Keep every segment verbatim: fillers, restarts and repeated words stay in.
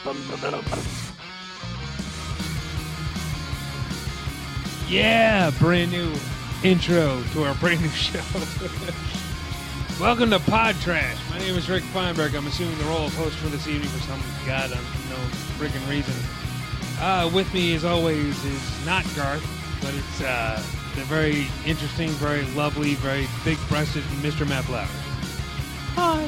Yeah, brand new intro to our brand new show. Welcome to Pod Trash. My name is Rick Feinberg. I'm assuming the role of host for this evening for some god unknown freaking reason. Uh, with me, as always, is not Garth, but it's uh, the very interesting, very lovely, very big-breasted Mister Matt Flowers. Hi.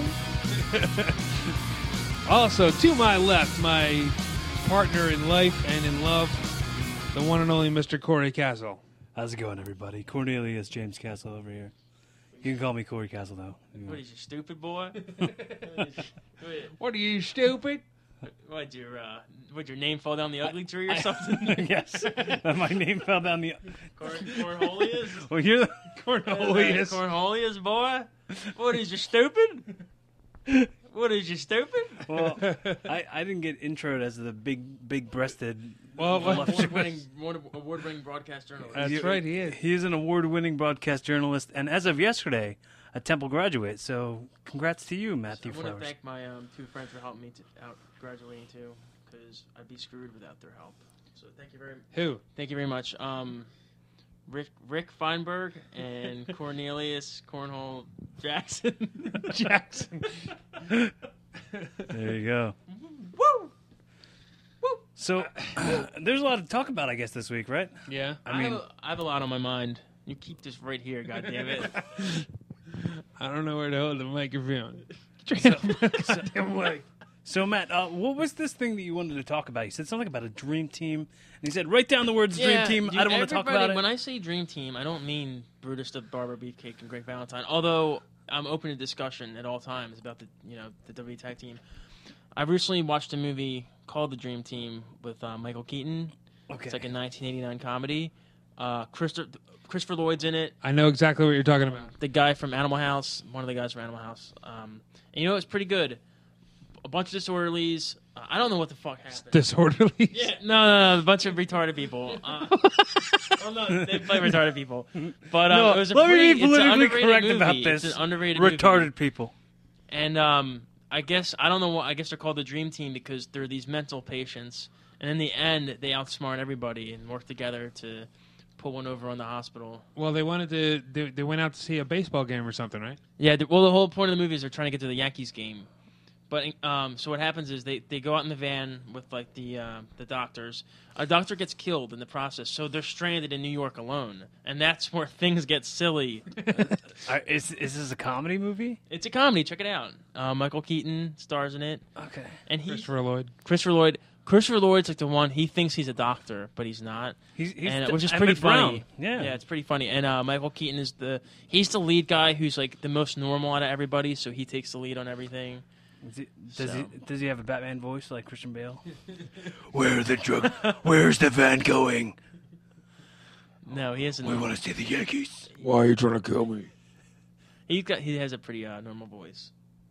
Also, to my left, my partner in life and in love, the one and only Mister Corey Castle. How's it going, everybody? Cornelius James Castle over here. You can call me Corey Castle, though. What is you, stupid boy? What are you, stupid? What, your uh, what your name fall down the ugly tree or something? Yes, my name fell down the. Corn, Cornholius? Well, you're the Cornelius. Cornholius, boy? What is you, stupid? What is you, stupid? Well, I, I didn't get introed as the big big breasted. Well, well, Award-winning, award-winning broadcast journalist. That's He- right, he is. He is an award-winning broadcast journalist, and as of yesterday, a Temple graduate. So, congrats to you, Matthew I want to Flowers. thank my um, two friends for helping me to, out graduating too, because I'd be screwed without their help. So thank you very, Who? thank you very much. Um, Rick Rick Feinberg and Cornelius Cornhole Jackson. Jackson. There you go. Woo! So, there's a lot to talk about, I guess, this week, right? Yeah. I mean, have, a, I have a lot on my mind. You keep this right here, goddammit. I don't know where to hold the microphone. Damn way. So, Matt, uh, what was this thing that you wanted to talk about? You said something about a dream team, and you said, write down the words dream team. dude, I don't want to talk everybody- about it. When I say dream team, I don't mean Brutus the Barber Beefcake and Greg Valentine. Although I'm open to discussion at all times about the you know the W Tag Team. I recently watched a movie called The Dream Team with uh, Michael Keaton. Okay. It's like a nineteen eighty-nine comedy. Uh, Christopher, Christopher Lloyd's in it. I know exactly what you're talking about. The guy from Animal House, one of the guys from Animal House. Um, and you know, it's pretty good. A bunch of disorderlies. Uh, I don't know what the fuck happened. Disorderly. Yeah, no, no, no, a bunch of retarded people. Uh, well, no, they play retarded people. But um, No, it was a let pretty, me be it's an politically underrated correct movie. about this. It's an underrated Retarded movie. people. And um, I guess I don't know what. I guess they're called the Dream Team because they're these mental patients. And in the end, they outsmart everybody and work together to pull one over on the hospital. Well, they wanted to. They, they went out to see a baseball game or something, right? Yeah. The, well, the whole point of the movie is they're trying to get to the Yankees game. But um, so what happens is they, they go out in the van with like the uh, the doctors. A doctor gets killed in the process, so they're stranded in New York alone, and that's where things get silly. Uh, is, is this a comedy movie? It's a comedy. Check it out. Uh, Michael Keaton stars in it, Okay. and he Christopher Lloyd. Christopher Lloyd. Christopher Lloyd's like the one. He thinks he's a doctor, but he's not. He's, he's and the, which is Emmett pretty funny. Brown. Yeah. yeah, it's pretty funny. And uh, Michael Keaton is the he's the lead guy who's like the most normal out of everybody, so he takes the lead on everything. Is he, does So. he does he have a Batman voice like Christian Bale? Where are the drug? Where's the van going? No, he hasn't. We want to see the Yankees. Why are you trying to kill me? He's got he has a pretty uh, normal voice.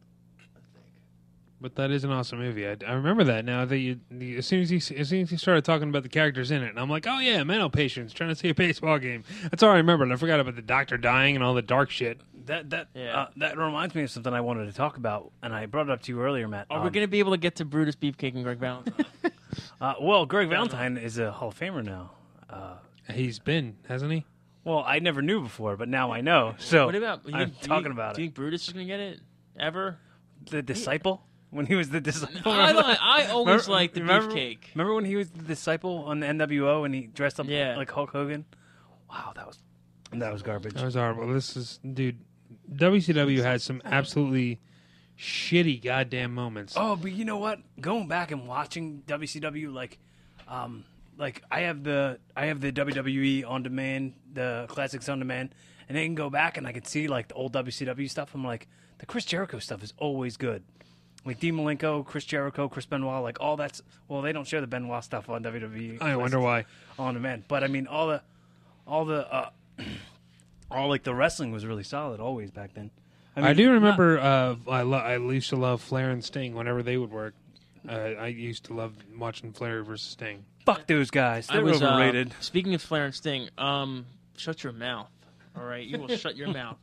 But that is an awesome movie. I, I remember that now. That you, you, as soon as you as soon as you started talking about the characters in it, and I'm like, oh yeah, mental patients trying to see a baseball game. That's all I remembered. I forgot about the doctor dying and all the dark shit. That that Yeah. uh, that reminds me of something I wanted to talk about, and I brought it up to you earlier, Matt. Are Um, we going to be able to get to Brutus Beefcake and Greg Valentine? uh, well, Greg Valentine is a Hall of Famer now. Uh, He's been, hasn't he? well, I never knew before, but now I know. So what about? You I'm think, do talking you, about Do you it. think Brutus is going to get it ever? The disciple when he was the disciple. I, remember? li- I always Remember- liked the remember- beefcake. Remember when he was the disciple on the N W O and he dressed up Yeah. like Hulk Hogan? Wow, that was that was garbage. That was horrible. This is, dude. W C W had some absolutely shitty goddamn moments. Oh, but you know what? Going back and watching W C W, like, um, like I have the I have the W W E on demand, the classics on demand, and I can go back and I can see like the old W C W stuff. I'm like, the Chris Jericho stuff is always good. Like Dean Malenko, Chris Jericho, Chris Benoit, like all that's well, they don't show the Benoit stuff on W W E. I wonder why. on demand, but I mean all the, all the, uh, all like the wrestling was really solid always back then. I, mean, do remember. Uh, I lo- I used to love Flair and Sting whenever they would work. Uh, I used to love watching Flair versus Sting. Fuck those guys. I They're was, uh, overrated. speaking of Flair and Sting, um, shut your mouth. All right, you will shut your mouth.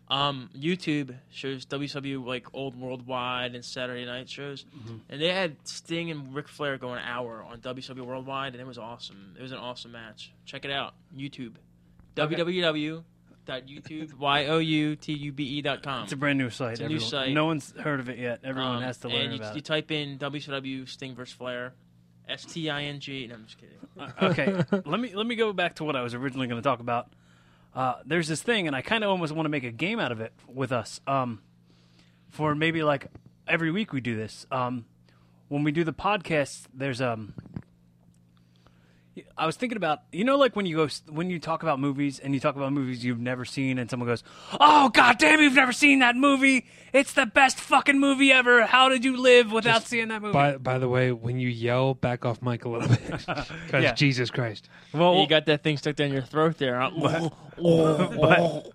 Um, YouTube shows W C W like old Worldwide and Saturday Night shows, Mm-hmm. and they had Sting and Ric Flair go an hour on W C W Worldwide, and it was awesome. It was an awesome match. Check it out, YouTube, Okay. w w w dot youtube y o u t u b e dot com. It's a brand new site. It's a new Everyone- site. No one's heard of it yet. Everyone Um, has to learn and you, about you it. type in W C W Sting versus Flair, S T I N G. No, I'm just kidding. Okay, let me let me go back to what I was originally going to talk about. Uh, there's this thing, and I kind of almost want to make a game out of it with us. Um, for maybe like every week we do this. Um, when we do the podcast, there's um. I was thinking about, you know, like when you go when you talk about movies and you talk about movies you've never seen, and someone goes, "Oh God damn, you've never seen that movie! It's the best fucking movie ever! How did you live without Just seeing that movie?" By by the way, when you yell, back off Mike a little bit, because Yeah. Jesus Christ. well, You got that thing stuck down your throat there. Huh? but,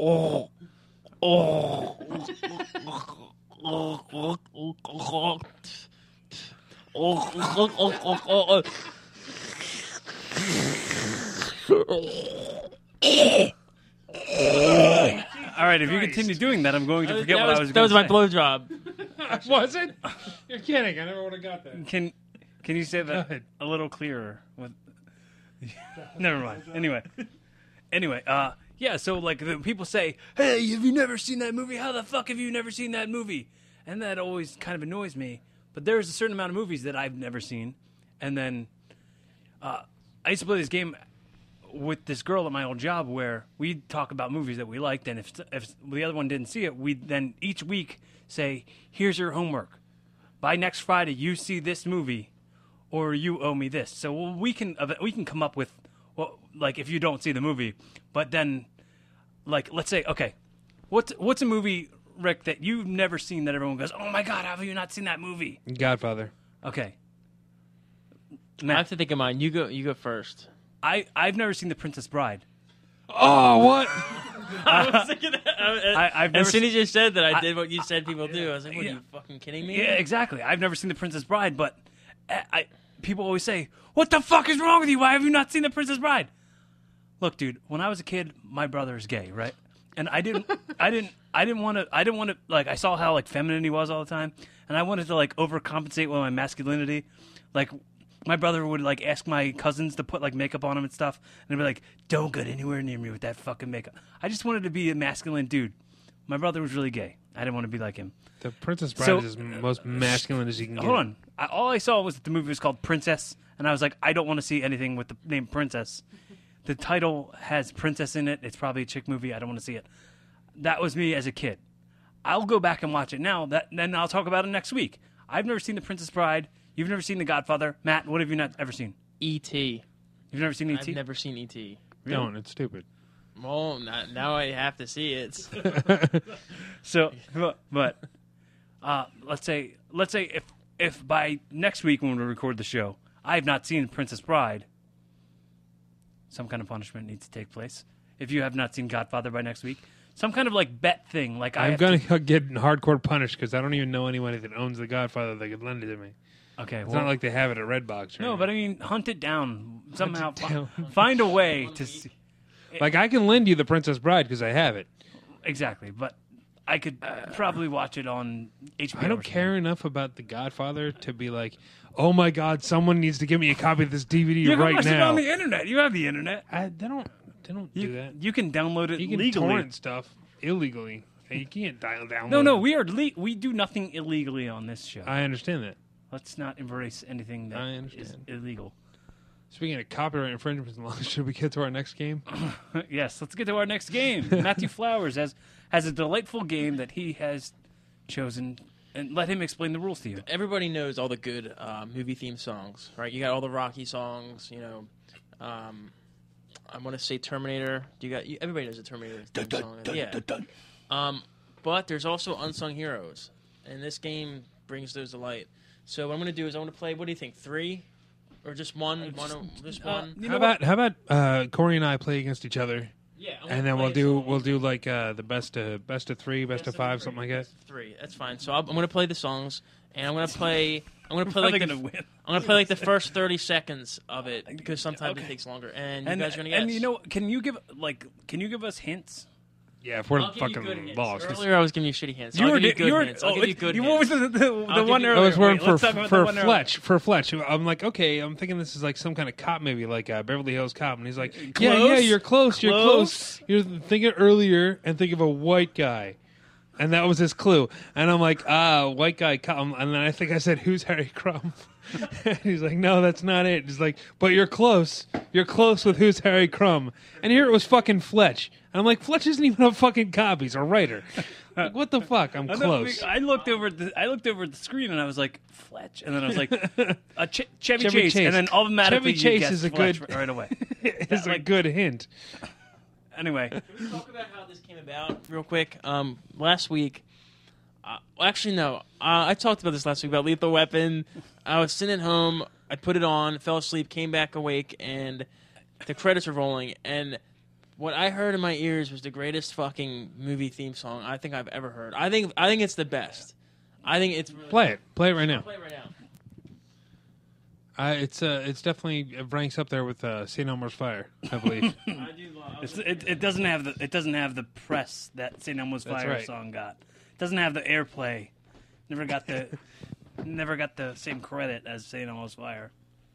all right, if you continue doing that, I'm going to forget that what was, I was that going was to my say. blowjob. Was it? You're kidding. I never would have got that. Can can you say Go that ahead. a little clearer? With never mind. Anyway, anyway, uh, yeah. So like the people say, "Hey, have you never seen that movie? How the fuck have you never seen that movie?" And that always kind of annoys me. But there's a certain amount of movies that I've never seen, and then uh, I used to play this game with this girl at my old job where we'd talk about movies that we liked, and if if the other one didn't see it, we'd then each week say, "Here's your homework. By next Friday, you see this movie, or you owe me this." So we can we can come up with, well, like if you don't see the movie, but then, like let's say, okay, what's what's a movie, Rick, that you've never seen that everyone goes, "Oh my God, how have you not seen that movie?" Godfather. Okay, I Matt, have to think of mine. You go. You go first. I I've never seen The Princess Bride. Oh, what? I was thinking that. I, I've never as soon seen, as you said that, I, I- did what you said people do. I was like, "What Yeah. are you fucking kidding me?" yeah, exactly. I've never seen The Princess Bride, but I, I people always say, "What the fuck is wrong with you? Why have you not seen The Princess Bride?" Look, dude, when I was a kid, my brother is gay, right? And I didn't, I didn't, I didn't want to, I didn't want to, like, I saw how like feminine he was all the time, and I wanted to like overcompensate with my masculinity. Like, my brother would like ask my cousins to put like makeup on him and stuff, and they'd be like, "Don't get anywhere near me with that fucking makeup." I just wanted to be a masculine dude. My brother was really gay. I didn't want to be like him. The Princess Bride So- is as most masculine as you can get. Hold on. I, all I saw was that the movie was called Princess, and I was like, I don't want to see anything with the name Princess. The title has princess in it. It's probably a chick movie. I don't want to see it. That was me as a kid. I'll go back and watch it now. That then I'll talk about it next week. I've never seen The Princess Bride. You've never seen The Godfather. Matt, what have you not ever seen? E T. You've never seen E T? I've never seen E T. Don't. It's stupid. Well, not, now I have to see it. So, but, but uh, let's say let's say if if by next week when we record the show, I have not seen Princess Bride, some kind of punishment needs to take place. If you have not seen Godfather by next week, some kind of like bet thing, like I I'm have going to, to get hardcore punished because I don't even know anybody that owns The Godfather that could lend it to me. okay. It's well, not like they have it at Redbox. Or no, anything. but I mean, hunt it down somehow. it down. fi- Find a way to see. Like, I can lend you The Princess Bride because I have it. Exactly, but I could probably watch it on H B O. I or don't something. care enough about The Godfather to be like, oh my God, someone needs to give me a copy of this D V D You can right watch it now. on the internet. You have the internet. I, they don't. They don't You, do that. you can download it You can legally. torrent stuff illegally. And you can't dial download. No, no, it. we are le- we do nothing illegally on this show. I understand that. Let's not embrace anything that I is understand. illegal. Speaking of copyright infringements, and law, should we get to our next game? Yes, let's get to our next game. Matthew Flowers has has a delightful game that he has chosen, and let him explain the rules to you. Everybody knows all the good uh, movie theme songs, right? You got all the Rocky songs, you know. Um, I want to say Terminator. Do you got? You, everybody knows the Terminator theme song. Yeah. Um, but there's also unsung heroes, and this game brings those to light. So what I'm going to do is I want to play. What do you think? Three, or just one? one just uh, one. you How know about how about uh, Corey and I play against each other, Yeah. I'm and gonna then we'll play a do song. we'll do like uh, the best of best of three, best, of five, three, something like that. best of Three. That's fine. So I'll, I'm going to play the songs, and I'm going to play. I'm going to play Probably like the, gonna win. I'm going to play like the first thirty seconds of it because sometimes Okay. it takes longer, and you And, guys are going to guess. and you know, can you give like can you give us hints? Yeah, if we're I'll give you good fucking hints. lost. Earlier, I was giving you shitty hints. So You I'll were, give you good you were, hints. I'll oh, give you good you- hints. what was the, the, the I'll one give you- earlier? I was working Wait, for let's talk about the for one earlier. Fletch. For Fletch, I'm like, okay, I'm thinking this is like some kind of cop movie, like uh, Beverly Hills Cop, and he's like, yeah, Close? yeah, you're close, you're Close? close. You're thinking earlier and think of a white guy, and that was his clue. And I'm like, ah, white guy cop, and then I think I said, who's Harry Crumb? And he's like, no, that's not it. He's like, but you're close. You're close with who's Harry Crumb. And here it was fucking Fletch. And I'm like, Fletch isn't even a fucking cop. He's a writer. Like, what the fuck? I'm I know, close. I looked over at the I looked over at the screen and I was like Fletch, and then I was like uh, Ch- Chevy, Chevy Chase, Chase. and then automatically Chevy you Chase guessed is a Fletch good- right away. It's a like- good hint. Anyway, Can we talk about how this came about real quick? Um, last week, uh, well, actually no, uh, I talked about this last week about Lethal Weapon. I was sitting at home, I put it on, fell asleep, came back awake, and the credits were rolling. And what I heard in my ears was the greatest fucking movie theme song I think I've ever heard. I think I think it's the best. I think it's really Play it. Play it right now. Play it right now. Uh, it's uh, it's definitely it ranks up there with uh, Saint Elmo's Fire, I believe. I do love. it's, it, it doesn't have the it doesn't have the press that Saint Elmo's That's Fire right. song got. It doesn't have the airplay. Never got the never got the same credit as Saint Elmo's Fire.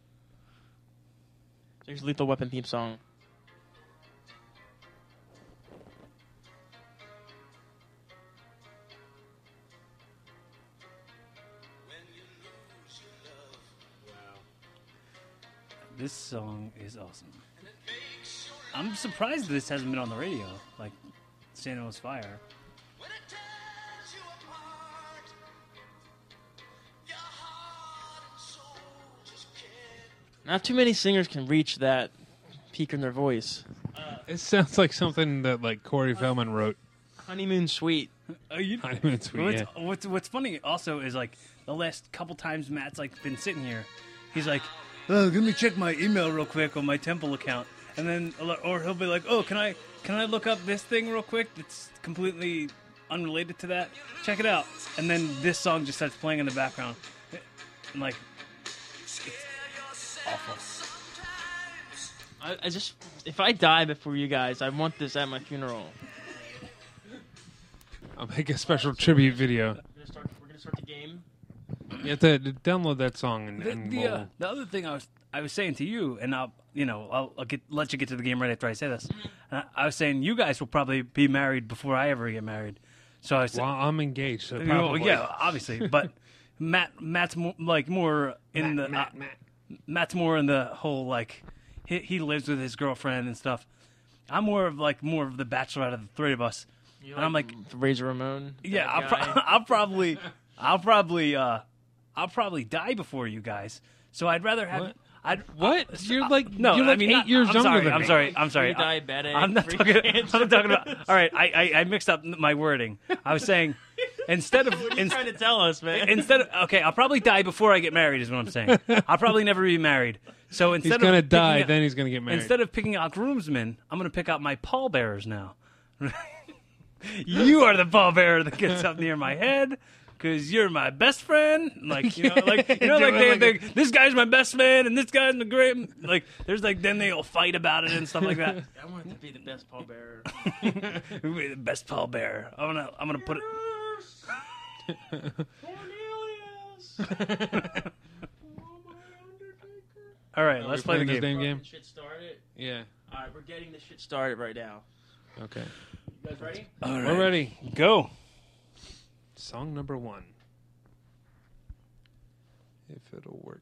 There's Lethal Weapon theme song. This song is awesome. I'm surprised this hasn't been on the radio, like Saint Elmo's Fire. Not too many singers can reach that peak in their voice. It sounds like something that like Corey Feldman wrote. Honeymoon Suite. Uh, you, Honeymoon Suite. what's, Yeah. what's what's funny also is like the last couple times Matt's like been sitting here, he's like, "Oh, let me check my email real quick on my Temple account," and then or he'll be like, "Oh, can I can I look up this thing real quick that's completely unrelated to that? Check it out." And then this song just starts playing in the background, and like, it's awful. I, I just, if I die before you guys, I want this at my funeral. I'll make a special tribute video. We're gonna start, we're gonna start the game. You have to download that song and, The, and the, we'll, uh, the other thing I was I was saying to you, and I'll you know I'll, I'll get let you get to the game right after I say this. Uh, I was saying you guys will probably be married before I ever get married. So I was well, I'm engaged. So you know, probably. yeah, obviously, but Matt Matt's mo- like more in Matt, the Matt, uh, Matt. Matt's more in the whole like he, he lives with his girlfriend and stuff. I'm more of like more of the bachelor out of the three of us. You And I'm like, Razor Ramon. yeah, that I'll, guy? pro- I'll probably, I'll probably, uh, I'll probably die before you guys. So I'd rather have. What? I'd, What? uh, You're uh, like no, you're I like mean, eight not- years I'm younger sorry, than I'm me. sorry. I'm sorry. You die bad egg, I'm not free talking. cancer. I'm talking about. All right, I, I I mixed up my wording. I was saying instead of What are you ins- trying to tell us, man? instead of okay, I'll probably die before I get married. Is what I'm saying. I'll probably never be married. So instead He's of gonna picking die, out- then he's gonna get married. Instead of picking out groomsmen, I'm going to pick out my pallbearers now. You are the pallbearer that gets up near my head because you're my best friend. Like you know, like you know, like, they, Doing like they, this guy's my best man and this guy's my great. Like there's like then they'll fight about it and stuff like that. I want to be the best pallbearer. The best pallbearer. I'm gonna I'm gonna put it. All right, let's play the playing this game. damn game. Shit started. Yeah. All right, we're getting this shit started right now. Okay. You guys ready? All right, We're ready. Go. Song number one. If it'll work.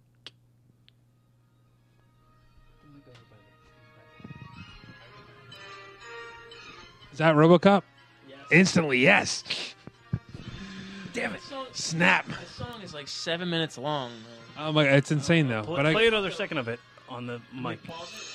Is that RoboCop? Yes. Instantly, yes. Damn it. This song, Snap. this song is like seven minutes long. Man. Oh my god, it's insane though. Play, But I, play another second of it on the mic. Pause it.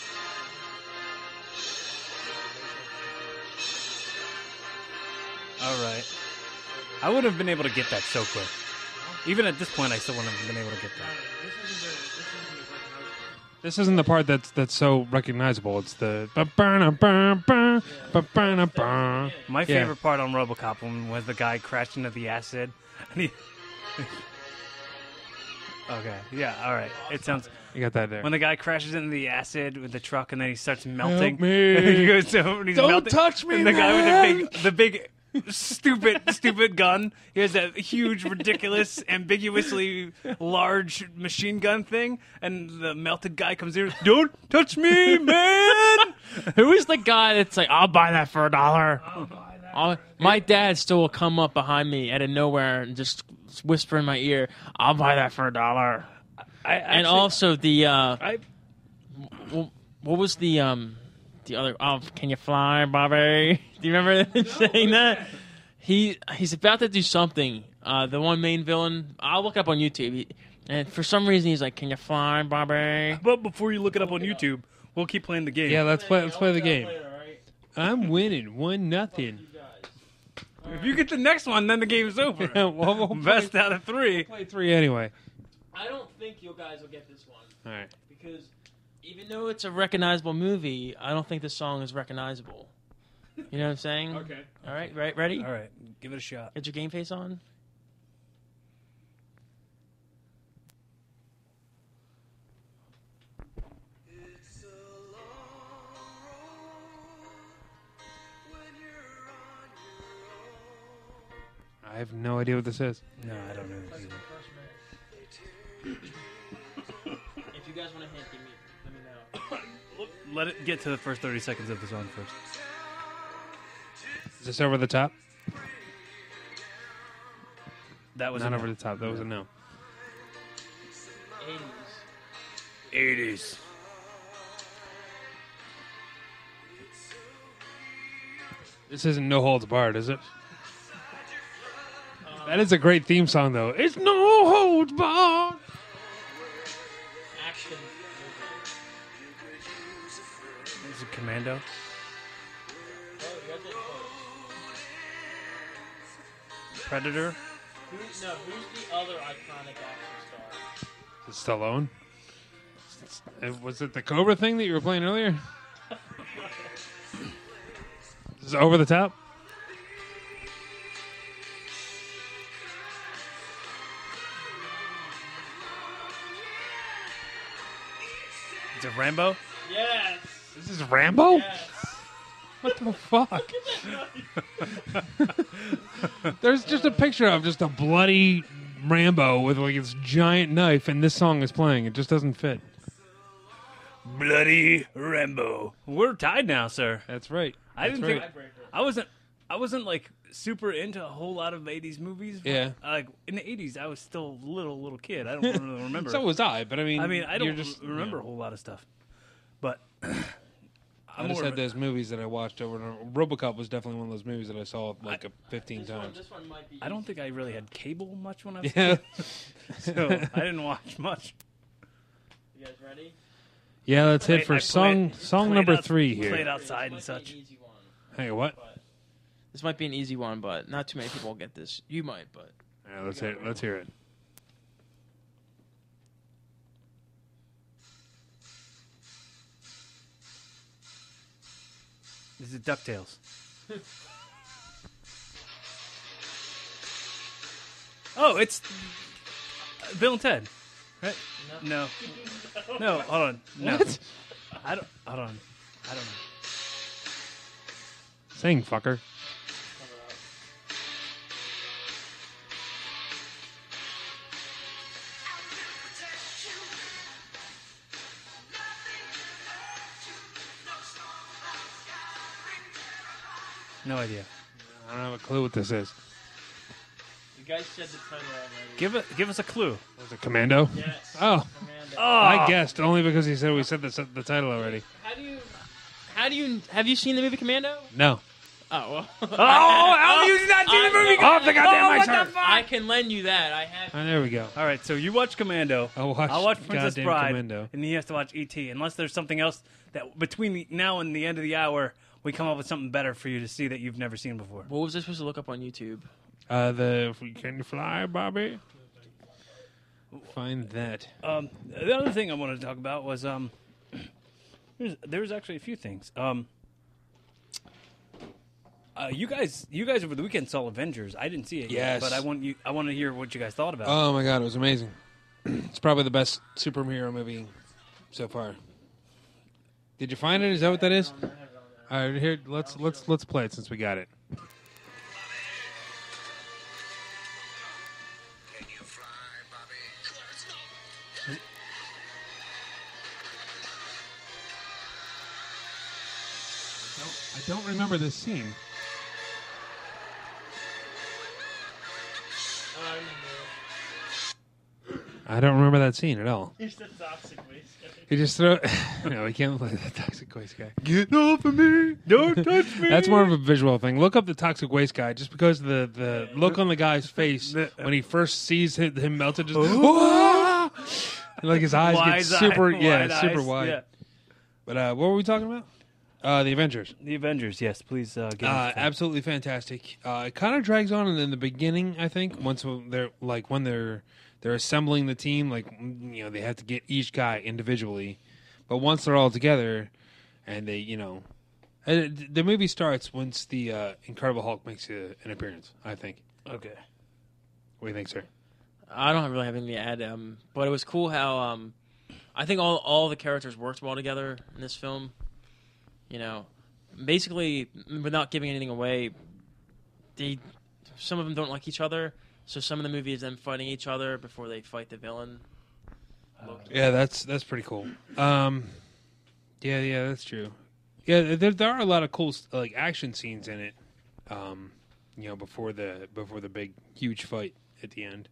All right. I would have been able to get that so quick. Even at this point, I still wouldn't have been able to get that. This isn't the, this isn't the recognizable. this isn't the part that's that's so recognizable. It's the ba-ba-na-ba-ba, ba-ba-na-ba. My Yeah. favorite part on RoboCop one was the guy crashed into the acid. And he, Okay. Yeah. All right. It sounds You got that there. when the guy crashes into the acid with the truck and then he starts melting. Help me. he goes to, and he's Don't melting. touch me, And the guy man. with the big, the big, stupid, stupid gun. He has that huge, ridiculous, ambiguously large machine gun thing, and the melted guy comes in. Don't touch me, man. Who is the guy that's like, I'll buy that for a dollar? I'll- my dad still will come up behind me out of nowhere and just whisper in my ear, I'll buy that for a dollar. I And actually- also the, uh, I wh- what was the, um, the other, oh, can you fly, Bobby? Do you remember him saying that? He He's about to do something. Uh, the one main villain, I'll look up on YouTube. He, and for some reason, he's like, can you fly, Bobby? But before you look it up on YouTube, we'll keep playing the game. Yeah, let's play. Let's play the game. I'm winning one nothing. If you get the next one, then the game's over. Well, we'll play, Best out of three. play three anyway. I don't think you guys will get this one. All right. Because even though it's a recognizable movie, I don't think the song is recognizable. You know what I'm saying? Okay. All right, right, ready? All right, give it a shot. Get your game face on. I have no idea what this is. No, I don't know. Either. If you guys want to hint, give me, let me know. Let it get to the first thirty seconds of the song first. Is this over the top? That was Not a over the top. That was a no. eighties. eighties. This isn't No Holds Barred, is it? That is a great theme song, though. It's No Holds Barred. Action. Is it Commando? Oh, you guys did close. Predator? Who's, no, who's the other iconic action star? Is it Stallone? Uh, Was it the Cobra thing that you were playing earlier? Is this over the top? Is it Rambo? Yes. This is Rambo? Yes. What the fuck? There's just a picture of just a bloody Rambo with like his giant knife, and this song is playing. It just doesn't fit. Bloody Rambo. We're tied now, sir. That's right. I That's didn't right. think I wasn't. I wasn't like super into a whole lot of eighties movies. but, Yeah. Like in the eighties, I was still a little little kid. I don't really remember. So was I, but I mean, I mean, I you're don't just, remember you a know, whole lot of stuff. But I I'm just more had of a- those movies that I watched over and over. RoboCop was definitely one of those movies that I saw like I- a fifteen This one, times. this one might be. I don't think I really had cable much when I was Yeah. a kid, so I didn't watch much. You guys ready? Yeah, let's Play- hit for I song played- song played number out- three played here. outside and This might be such. an easy one, Hey, what? but this might be an easy one, but not too many people will get this. You might, but Yeah, let's hear. Let's hear it. This is DuckTales. Oh, it's uh, Bill and Ted, right? No, no. Hold on. No. What? I don't. Hold on. I don't know. Sing, fucker. No idea. I don't have a clue what this is. you guys said the title already. Give it. Give us a clue. Was it Commando? Yes. Oh, Commando. Oh, I guessed only because he said we said the, the title already. How do you? How do you? Have you seen the movie Commando? No. Oh well. Oh, how you not seen the movie? Off the goddamn Oh, mic, what sir. the fuck? I can lend you that. I have. Oh, there we go. All right, so you watch Commando. I'll watch I'll watch Princess goddamn Bride, Commando. and he has to watch E T. Unless there's something else that between the, now and the end of the hour, we come up with something better for you to see that you've never seen before. What was I supposed to look up on YouTube? Uh, the Can You Fly, Bobby? Find that. Um, the other thing I wanted to talk about was um, there's, there's actually a few things. Um, uh, you guys, you guys over the weekend saw Avengers. I didn't see it yet, Yes. but I want you. I want to hear what you guys thought about. it. Oh my god, it was amazing. It's probably the best superhero movie so far. Did you find it? Is that what that is? All right, here let's let's let's play it since we got it. Can you fly, Bobby? I don't remember this scene. I don't remember that scene at all. He's the toxic waste guy. He just throw. No, we can't play the toxic waste guy. Get off of me! Don't touch me! That's more of a visual thing. Look up the toxic waste guy, just because of the the look on the guy's face when he first sees him, him melted. Just "Whoa!" Like his eyes Wide get super, eye- yeah, wide super eyes, wide. yeah. But uh, what were we talking about? Uh, the Avengers. The Avengers, yes, please. Uh, get Uh, into it. absolutely fantastic. Uh, it kind of drags on in the beginning, I think. Once they're like when they're they're assembling the team, like you know they have to get each guy individually, but once they're all together, and they you know, and it, the movie starts once the uh, Incredible Hulk makes a, an appearance. I think. Okay. What do you think, sir? I don't really have anything to add, um, but it was cool how um, I think all all the characters worked well together in this film. You know, basically, without giving anything away, they some of them don't like each other. So some of the movie is them fighting each other before they fight the villain. Yeah, that's that's pretty cool. Um, yeah, yeah, that's true. Yeah, there there are a lot of cool like action scenes in it. Um, you know, before the before the big huge fight at the end.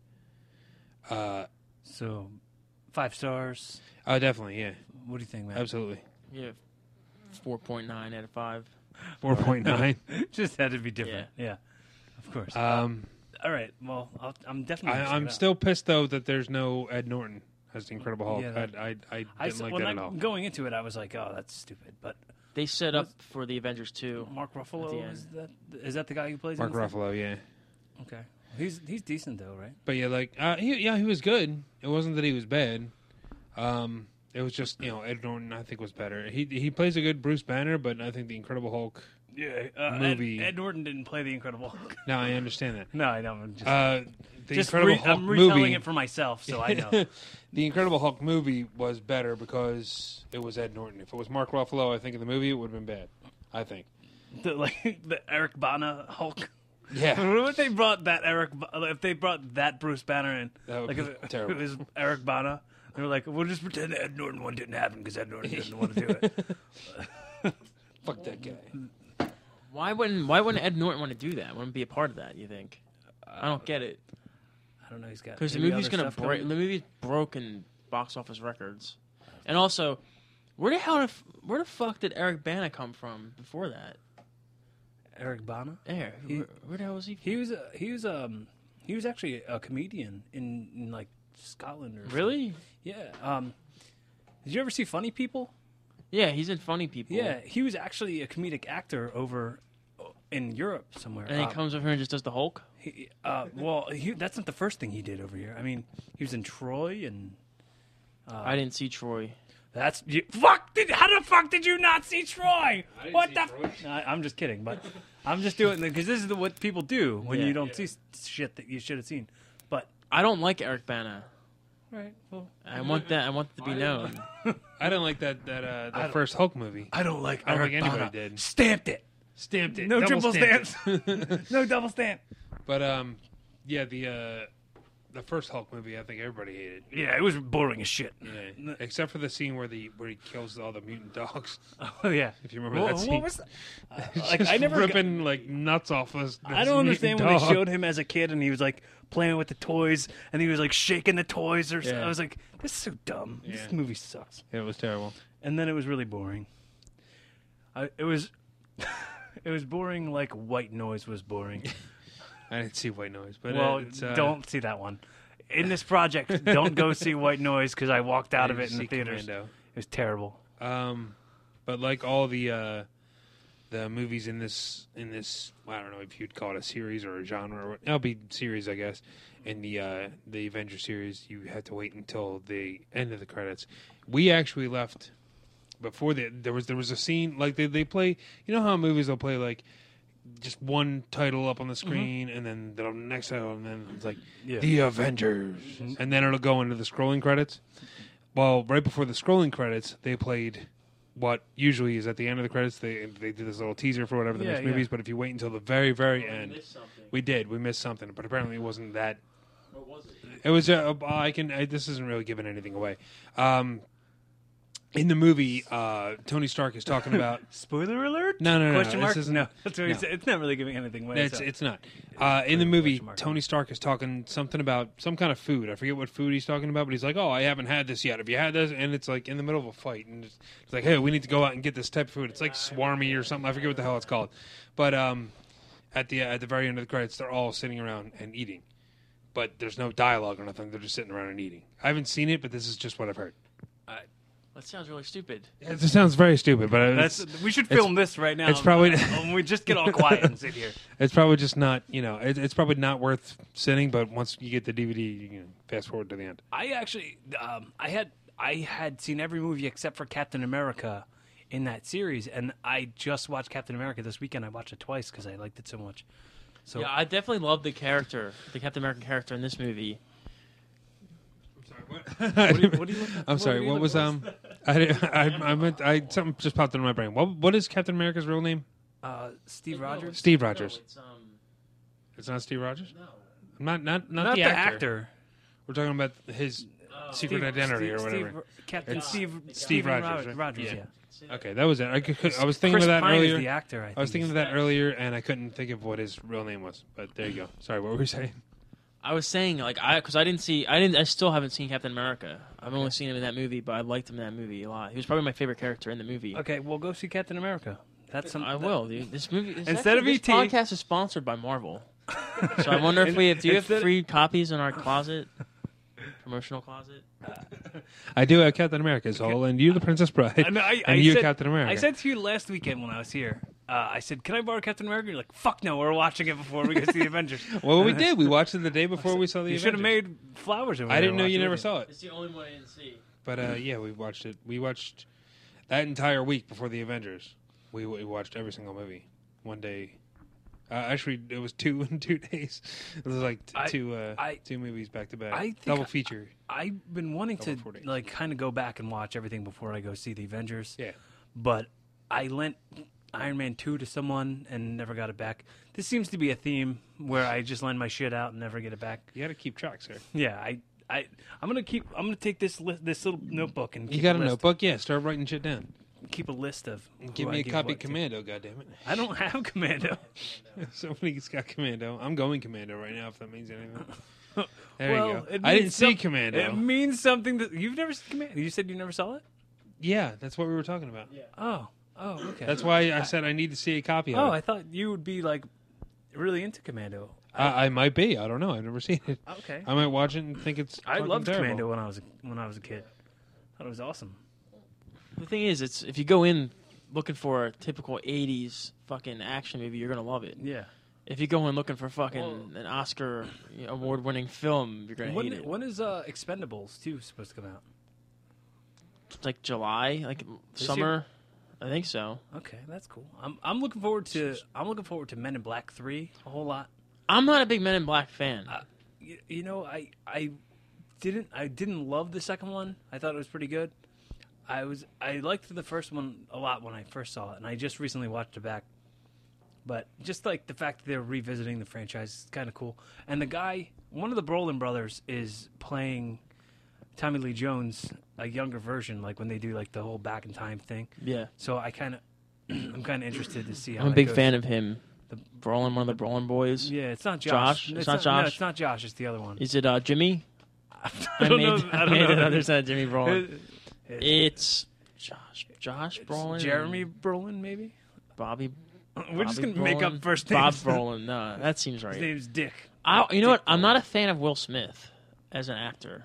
Uh, So, five stars. oh, definitely, yeah, What do you think, man? absolutely. Yeah, four point nine out of five. Four point nine. Just had to be different. Yeah, of course. Um, All right. Well, I'll, I'm definitely. I, gonna check I'm it out. still pissed though that there's no Ed Norton as the Incredible Hulk. Yeah, that- I, I, I didn't I s- like when that I, at all. going into it, I was like, "Oh, that's stupid." But They set up for the Avengers two. Mark At the Ruffalo end. is that is that the guy who plays Mark in the film? Ruffalo, yeah. Okay, he's he's decent though, right? But yeah, like uh, he, yeah, he was good. It wasn't that he was bad. Um, it was just you know Ed Norton I think was better. He he plays a good Bruce Banner, but I think the Incredible Hulk. Yeah, uh, Movie. Ed, Ed Norton didn't play the Incredible Hulk. No, I understand that. no, I don't. I'm just Uh, the just Incredible re- Hulk I'm retelling movie. it for myself, so I know. The Incredible Hulk movie was better because it was Ed Norton. If it was Mark Ruffalo, I think in the movie it would have been bad. I think. the, like the Eric Bana Hulk. Yeah, What if they brought that Eric? Ba- If they brought that Bruce Banner in, That would like be if it, terrible. if it was Eric Bana, they were like, "We'll just pretend Ed Norton one didn't happen because Ed Norton didn't want to do it." fuck that guy. Why wouldn't Why wouldn't Ed Norton want to do that? Wouldn't be a part of that? You think? I don't get it. I don't know. He's got Because the maybe movie's other gonna stuff break. coming. The movie's broken box office records, and also, where the hell, the f- where the fuck did Eric Bana come from before that? Eric Bana. There, He- where, where the hell was he? He was a, he was um he was actually a comedian in, in like Scotland or something. Really? Yeah. Um, did you ever see Funny People? Yeah, he's in Funny People. Yeah, he was actually a comedic actor over in Europe somewhere. and he Um, comes over here and just does the Hulk. he, uh, well, he, that's not the first thing he did over here. I mean, he was in Troy and I didn't see Troy. that's you, fuck. Did, how the fuck did you not see Troy? What the? F- I, I'm just kidding, but I'm just doing because this is the, what people do when Yeah. you don't see s- shit that you should have seen. But I don't like Eric Bana. right, well, I want that. I want it to be known. I didn't like that that uh, that don't- first Hulk movie. I don't like. I don't Eric think anybody Bana. did. Stamped it. Stamped it. No Double triple stamped stamps. it. No double stamp. But um, yeah, the uh, the first Hulk movie, I think everybody hated. Yeah, it was boring as shit. Yeah, except for the scene where the where he kills all the mutant dogs. Oh yeah. If you remember What, that what scene, was that? Uh, like Just I never. got- ripping like nuts off us. I don't understand when they showed him as a kid and he was like playing with the toys and he was like shaking the toys or. Yeah. I was like, this is so dumb. Yeah. This movie sucks. It was terrible. And then it was really boring. I, it was. It was boring like White Noise was boring. I didn't see White Noise, but well, uh, it's, uh, don't see that one. In this project, don't go see White Noise because I walked out I of it in the see theaters. Commando. It was terrible. Um, but like all the uh, the movies in this in this, well, I don't know if you'd call it a series or a genre. Or what, it'll be series, I guess. In the uh, the Avengers series, you had to wait until the end of the credits. We actually left before the there was there was a scene like they they play. You know how in movies they'll play like just one title up on the screen, and then the next title, and then it's like Yeah. The Avengers, and then it'll go into the scrolling credits. Well, right before the scrolling credits, they played what usually is at the end of the credits. They they did this little teaser for whatever the Yeah, next yeah. movies. But if you wait until the very very end, missed something. we did we missed something. But apparently it wasn't that. What was it? It was uh, I can I, this isn't really giving anything away. Um, in the movie, uh, Tony Stark is talking about. Spoiler alert? No, no, no, Question this mark? isn't- No, that's what he no. said. It's not really giving anything away. It's so. it's not. Uh, in the movie, Question mark. Tony Stark is talking something about some kind of food. I forget what food he's talking about, but he's like, "Oh, I haven't had this yet. Have you had this?" And it's like in the middle of a fight, and it's, it's like, "Hey, we need to go out and get this type of food." It's like swarmy or something. I forget what the hell it's called. But um, at the at the very end of the credits, they're all sitting around and eating, but there's no dialogue or nothing. They're just sitting around and eating. I haven't seen it, but this is just what I've heard. That sounds really stupid. It just sounds very stupid, but That's it's, we should film this right now. it's probably- and we just get all quiet and sit here. it's probably just not. You know, it, it's probably not worth sitting. But once you get the D V D, you can fast forward to the end. I actually, um, I had I had seen every movie except for Captain America in that series, and I just watched Captain America this weekend. I watched it twice because I liked it so much. So Yeah, I definitely love the character, the Captain American character in this movie. What do you- what do you look- I'm what sorry. do you What look- was um? I, I I meant I something just popped into my brain. What what is Captain America's real name? uh, Steve Rogers, Steve Rogers. No, it's, um, It's not Steve Rogers. no. Not not not, not the, the actor. actor. We're talking about his secret Steve- identity Steve- or whatever. Steve, Captain It's Steve Steve Steven Rogers, Ro- right? Rogers, Yeah. yeah. Okay, that was it. I, could, I was thinking Chris of that Pine earlier. is the actor. I, I was think thinking of that earlier, and I couldn't think of what his real name was. But there you go. Sorry, what were we saying? I was saying like I because I didn't see I didn't I still haven't seen Captain America. I've only seen him in that movie, but I liked him in that movie a lot. He was probably my favorite character in the movie. Okay, well, go see Captain America. That's some. I that- will. Dude. This movie is Instead actually, of this E T podcast is sponsored by Marvel. So I wonder if we have. Do you have Instead- free copies in our closet? Promotional closet. I do have Captain America's whole, and you the Princess Bride, I, know, I, and I you said, Captain America. I said to you last weekend when I was here. Uh, I said, "Can I borrow Captain America?" You're like, "Fuck no, we're watching it before we go see the Avengers." well, we did. We watched it the day before we saw the. You should have Avengers. made flowers. Over I there didn't know watch you it never with saw it. It's the only one I didn't see. But uh, yeah, we watched it. We watched that entire week before the Avengers. We, we watched every single movie one day. Uh, actually, it was two in two days. It was like t- I- two uh, I- two movies back to back, I think double I- feature. I've been wanting to Over four days. like kind of go back and watch everything before I go see the Avengers. Yeah, But I lent Iron Man two to someone and never got it back. This seems to be a theme where I just lend my shit out and never get it back. you got to keep track, sir. Yeah, I, I, I'm gonna keep. I'm gonna take this li- this little notebook and You keep got a list, notebook? Yeah, start writing shit down. Keep a list of. Give who me I a give copy what of to. Commando, goddammit. I don't have Commando. Somebody's got Commando. I'm going Commando right now, if that means anything. There well, you go. it I didn't means see some- Commando. It means something that you've never seen Commando. You said you never saw it. Yeah, that's what we were talking about. Oh, oh, okay. That's why I said I need to see a copy of Oh, it. I thought you would be like really into Commando. I, I might be. I don't know. I've never seen it. Okay. I might watch it and think it's. I fucking loved terrible. Commando when I was a, when I was a kid. Thought it was awesome. The thing is, it's if you go in looking for a typical eighties fucking action movie, you're gonna love it. Yeah. If you go in looking for fucking Well- an Oscar you know, award-winning film, you're gonna When, hate it. when is uh, Expendables two supposed to come out? It's like July, like summer. I think so. Okay, that's cool. I'm I'm looking forward to I'm looking forward to Men in Black three a whole lot. I'm not a big Men in Black fan. Uh, you, you know, I I didn't I didn't love the second one. I thought it was pretty good. I was I liked the first one a lot when I first saw it, and I just recently watched it back. But just like the fact that they're revisiting the franchise is kind of cool. And the guy, one of the Brolin brothers, is playing Tommy Lee Jones, a younger version, like when they do like the whole back in time thing. yeah, So I kind of, I'm kind of interested to see how. I'm a that big goes. fan of him. The Brolin, one of the Brolin boys. Yeah, it's not Josh. Josh? It's not Josh? No, it's not Josh. It's the other one. Is it uh, Jimmy? I don't made, know. I I don't made know. another side Jimmy Brolin. It- It's Josh, Josh it's Brolin, Jeremy Brolin, maybe. Bobby. We're just Bobby gonna make up Brolin? first Bob names. Brolin. No, that seems His right. name's Dick. I, you know what? Dick I'm Brolin. not a fan of Will Smith as an actor.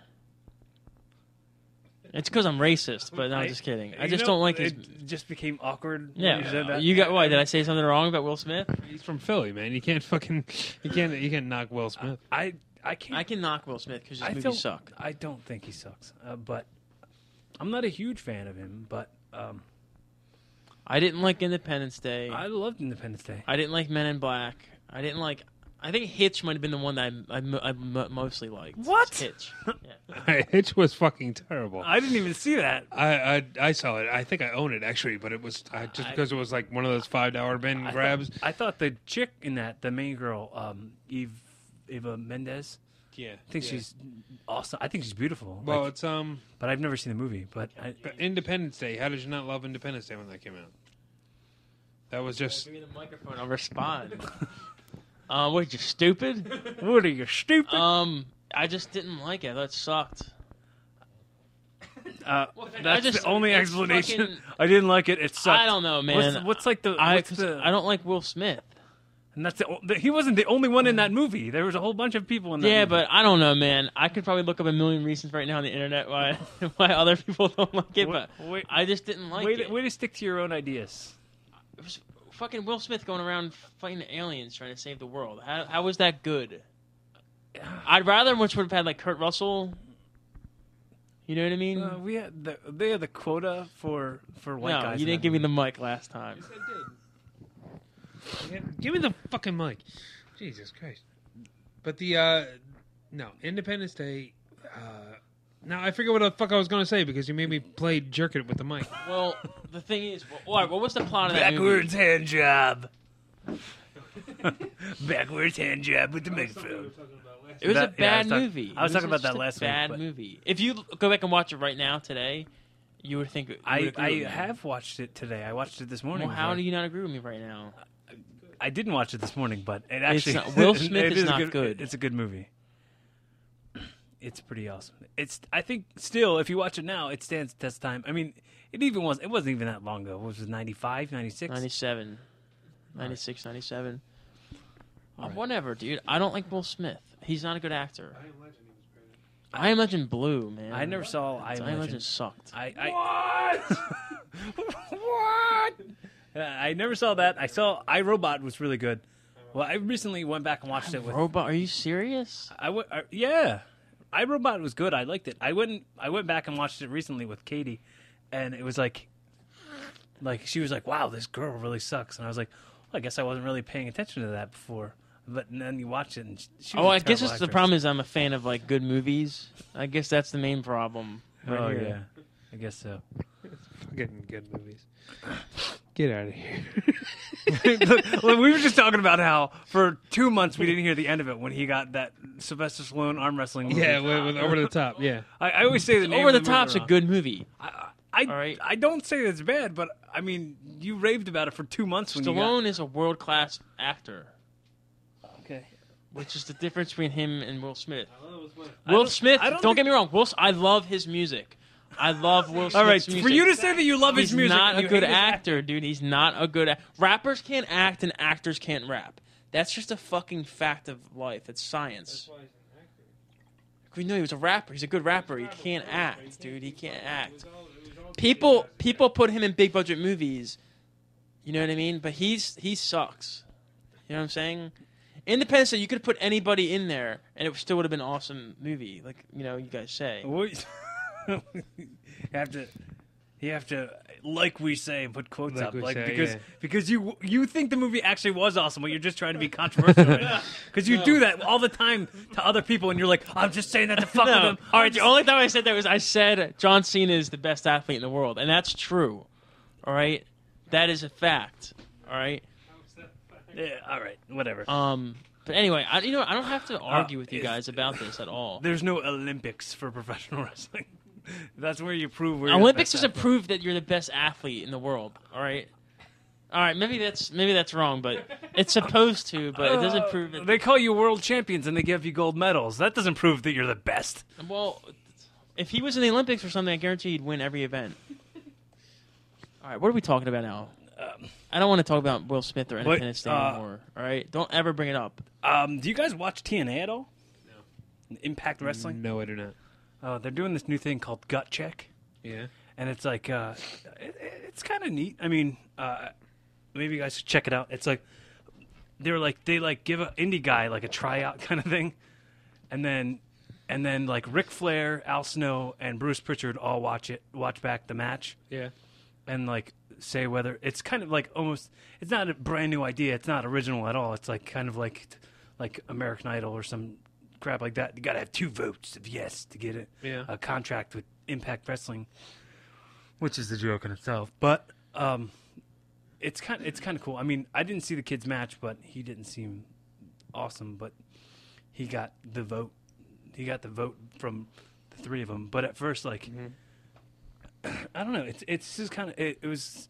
It's because I'm racist, but no, I'm I- just kidding. I You just know, don't like his. It just became awkward. when Yeah, you said that. you got why? Did I say something wrong about Will Smith? He's from Philly, man. You can't fucking. You can't. You can't knock Will Smith. I I can't. I can knock Will Smith because his I movies don't, suck. I don't think he sucks, uh, but I'm not a huge fan of him. But um, I didn't like Independence Day. I loved Independence Day. I didn't like Men in Black. I didn't like. I think Hitch might have been the one that I, I, mo- I mo- mostly liked. What? Hitch. Yeah. Hitch was fucking terrible. I didn't even see that. I, I I saw it. I think I own it actually, but it was I, just I- because it was like one of those five dollar bin I grabs. Thought, I thought the chick in that, the main girl, um, Eve, Eva Mendes. Yeah, I think she's awesome. I think she's beautiful. well. Like, It's um but I've never seen the movie. But I, Independence Day. How did you not love Independence Day when that came out? That was just Give me the microphone. I'll respond. uh, what, you stupid? what are you stupid? Um, I just didn't like it. I thought it sucked. Uh, I that's just- the only it's explanation. fucking- I didn't like it. It sucked. I don't know, man. What's, what's like the? I, What's the? I don't like Will Smith. And that's the, o- the. He wasn't the only one in that movie. There was a whole bunch of people in that. Yeah, movie. but I don't know, man. I could probably look up a million reasons right now on the internet why why other people don't like it, but Wait- wait- I just didn't like way, it. to, way to stick to your own ideas. It was fucking Will Smith going around fighting aliens trying to save the world. How, how was that good? I'd rather which would have had like Kurt Russell. You know what I mean? Uh, we had the, they had the quota for for white no, guys. you in didn't that give me movie. the mic last time. give me the fucking mic. Jesus Christ. But the uh no Independence Day. Uh, now I forget what the fuck I was gonna say because you made me play jerk it with the mic. Well, the thing is, what, what was the plot of that Backwards movie? hand job. Backwards hand job with the microphone. It was That- a yeah, I bad was talk- movie. I was It talking about just that a last week, Bad but- movie. If you go back and watch it right now today, you would think. You would I, agree I with me. have watched it today. I watched it this morning. Well, how before. do you not agree with me right now? I didn't watch it this morning, but it actually not- Will Smith it is a not good, good. It's a good movie. It's pretty awesome. It's I think still if you watch it now, it stands the test of time. I mean, it even was it wasn't even that long ago. What was it ninety-five, ninety-six? ninety-seven, ninety-six, ninety-seven. Uh, Alright. Whatever, dude. I don't like Will Smith. He's not a good actor. I Imagine Blue, man. I never saw I I Imagine. Imagine sucked. I, I what? what? Uh, I never saw that. I saw I Robot was really good. Well, I recently went back and watched it with Robot? Are you serious? I w- I, yeah, I Robot was good. I liked it. I went I went back and watched it recently with Katie, and it was like, like she was like, "Wow, this girl really sucks," and I was like, well, "I guess I wasn't really paying attention to that before." But then you watch it, and she she was Oh, a I guess terrible it's the actress. problem is I'm a fan of like good movies. I guess that's the main problem. right Oh here. yeah, I guess so. Fucking good movies. Get out of here. Look, look, we were just talking about how for two months we didn't hear the end of it when he got that Sylvester Stallone arm wrestling movie. yeah, with, with over the top. Yeah. I, I always say the name Over of the movie Top's a wrong. good movie. I, I, All right. I don't say it's bad, but I mean, you raved about it for two months when Stallone is a world class actor, you got. Okay. which is the difference between him and Will Smith. I Will don't- Smith, I don't, don't get me wrong. Will, S- I love his music. I love Will Smith's All right, music. for you to say that you love his He's music, not and a you good hate his actor, dude. He's not a good. A- Rappers can't act, and actors can't rap. That's just a fucking fact of life. It's science. We know he was a rapper. He's a good rapper. He can't act, dude. He can't act. People, people put him in big budget movies. You know what I mean? But he's he sucks. You know what I'm saying? Independence Day, you could put anybody in there, and it still would have been an awesome movie. Like you know, you guys say. What- you have to, you have to, like we say, and put quotes Like up, we like say, because yeah. because you you think the movie actually was awesome, but you're just trying to be controversial. Because you do that all the time to other people, and you're like, I'm just saying that to fuck with No. them. All right, the only time I said that was I said John Cena is the best athlete in the world, and that's true. All right, that is a fact. All right. Yeah, all right, whatever. Um. But anyway, I, you know, I don't have to argue with you if- guys about this at all. There's no Olympics for professional wrestling. That's where you prove where Olympics you're is the a best proof that you're the best athlete in the world. All right. All right. Maybe that's maybe that's wrong, but it's supposed to. But it doesn't prove athlete. it. They call you world champions and they give you gold medals. That doesn't prove that you're the best. Well, if he was in the Olympics or something, I guarantee he'd win every event. All right, what are we talking about now? I don't want to talk about Will Smith or Independence Day uh, anymore. All right, don't ever bring it up. Um, do you guys watch T N A at all? No. Impact Wrestling? No, I do not. Uh, they're doing this new thing called Gut Check, Yeah. and it's like uh, it, it's kind of neat. I mean, uh, maybe you guys should check it out. It's like they're like they like give an indie guy like a tryout kind of thing, and then and then like Ric Flair, Al Snow, and Bruce Pritchard all watch it, watch back the match, Yeah. and like say whether it's kind of like almost. It's not a brand new idea. It's not original at all. It's like kind of like like American Idol or some crap like that. You got to have two votes of yes to get it. Yeah. A contract with Impact Wrestling, which is the joke in itself. But um, it's kind it's kind of cool. I mean, I didn't see the kid's match, but he didn't seem awesome. But he got the vote. He got the vote from the three of them. But at first, like, mm-hmm. I don't know. It's it's just kind of it, it was.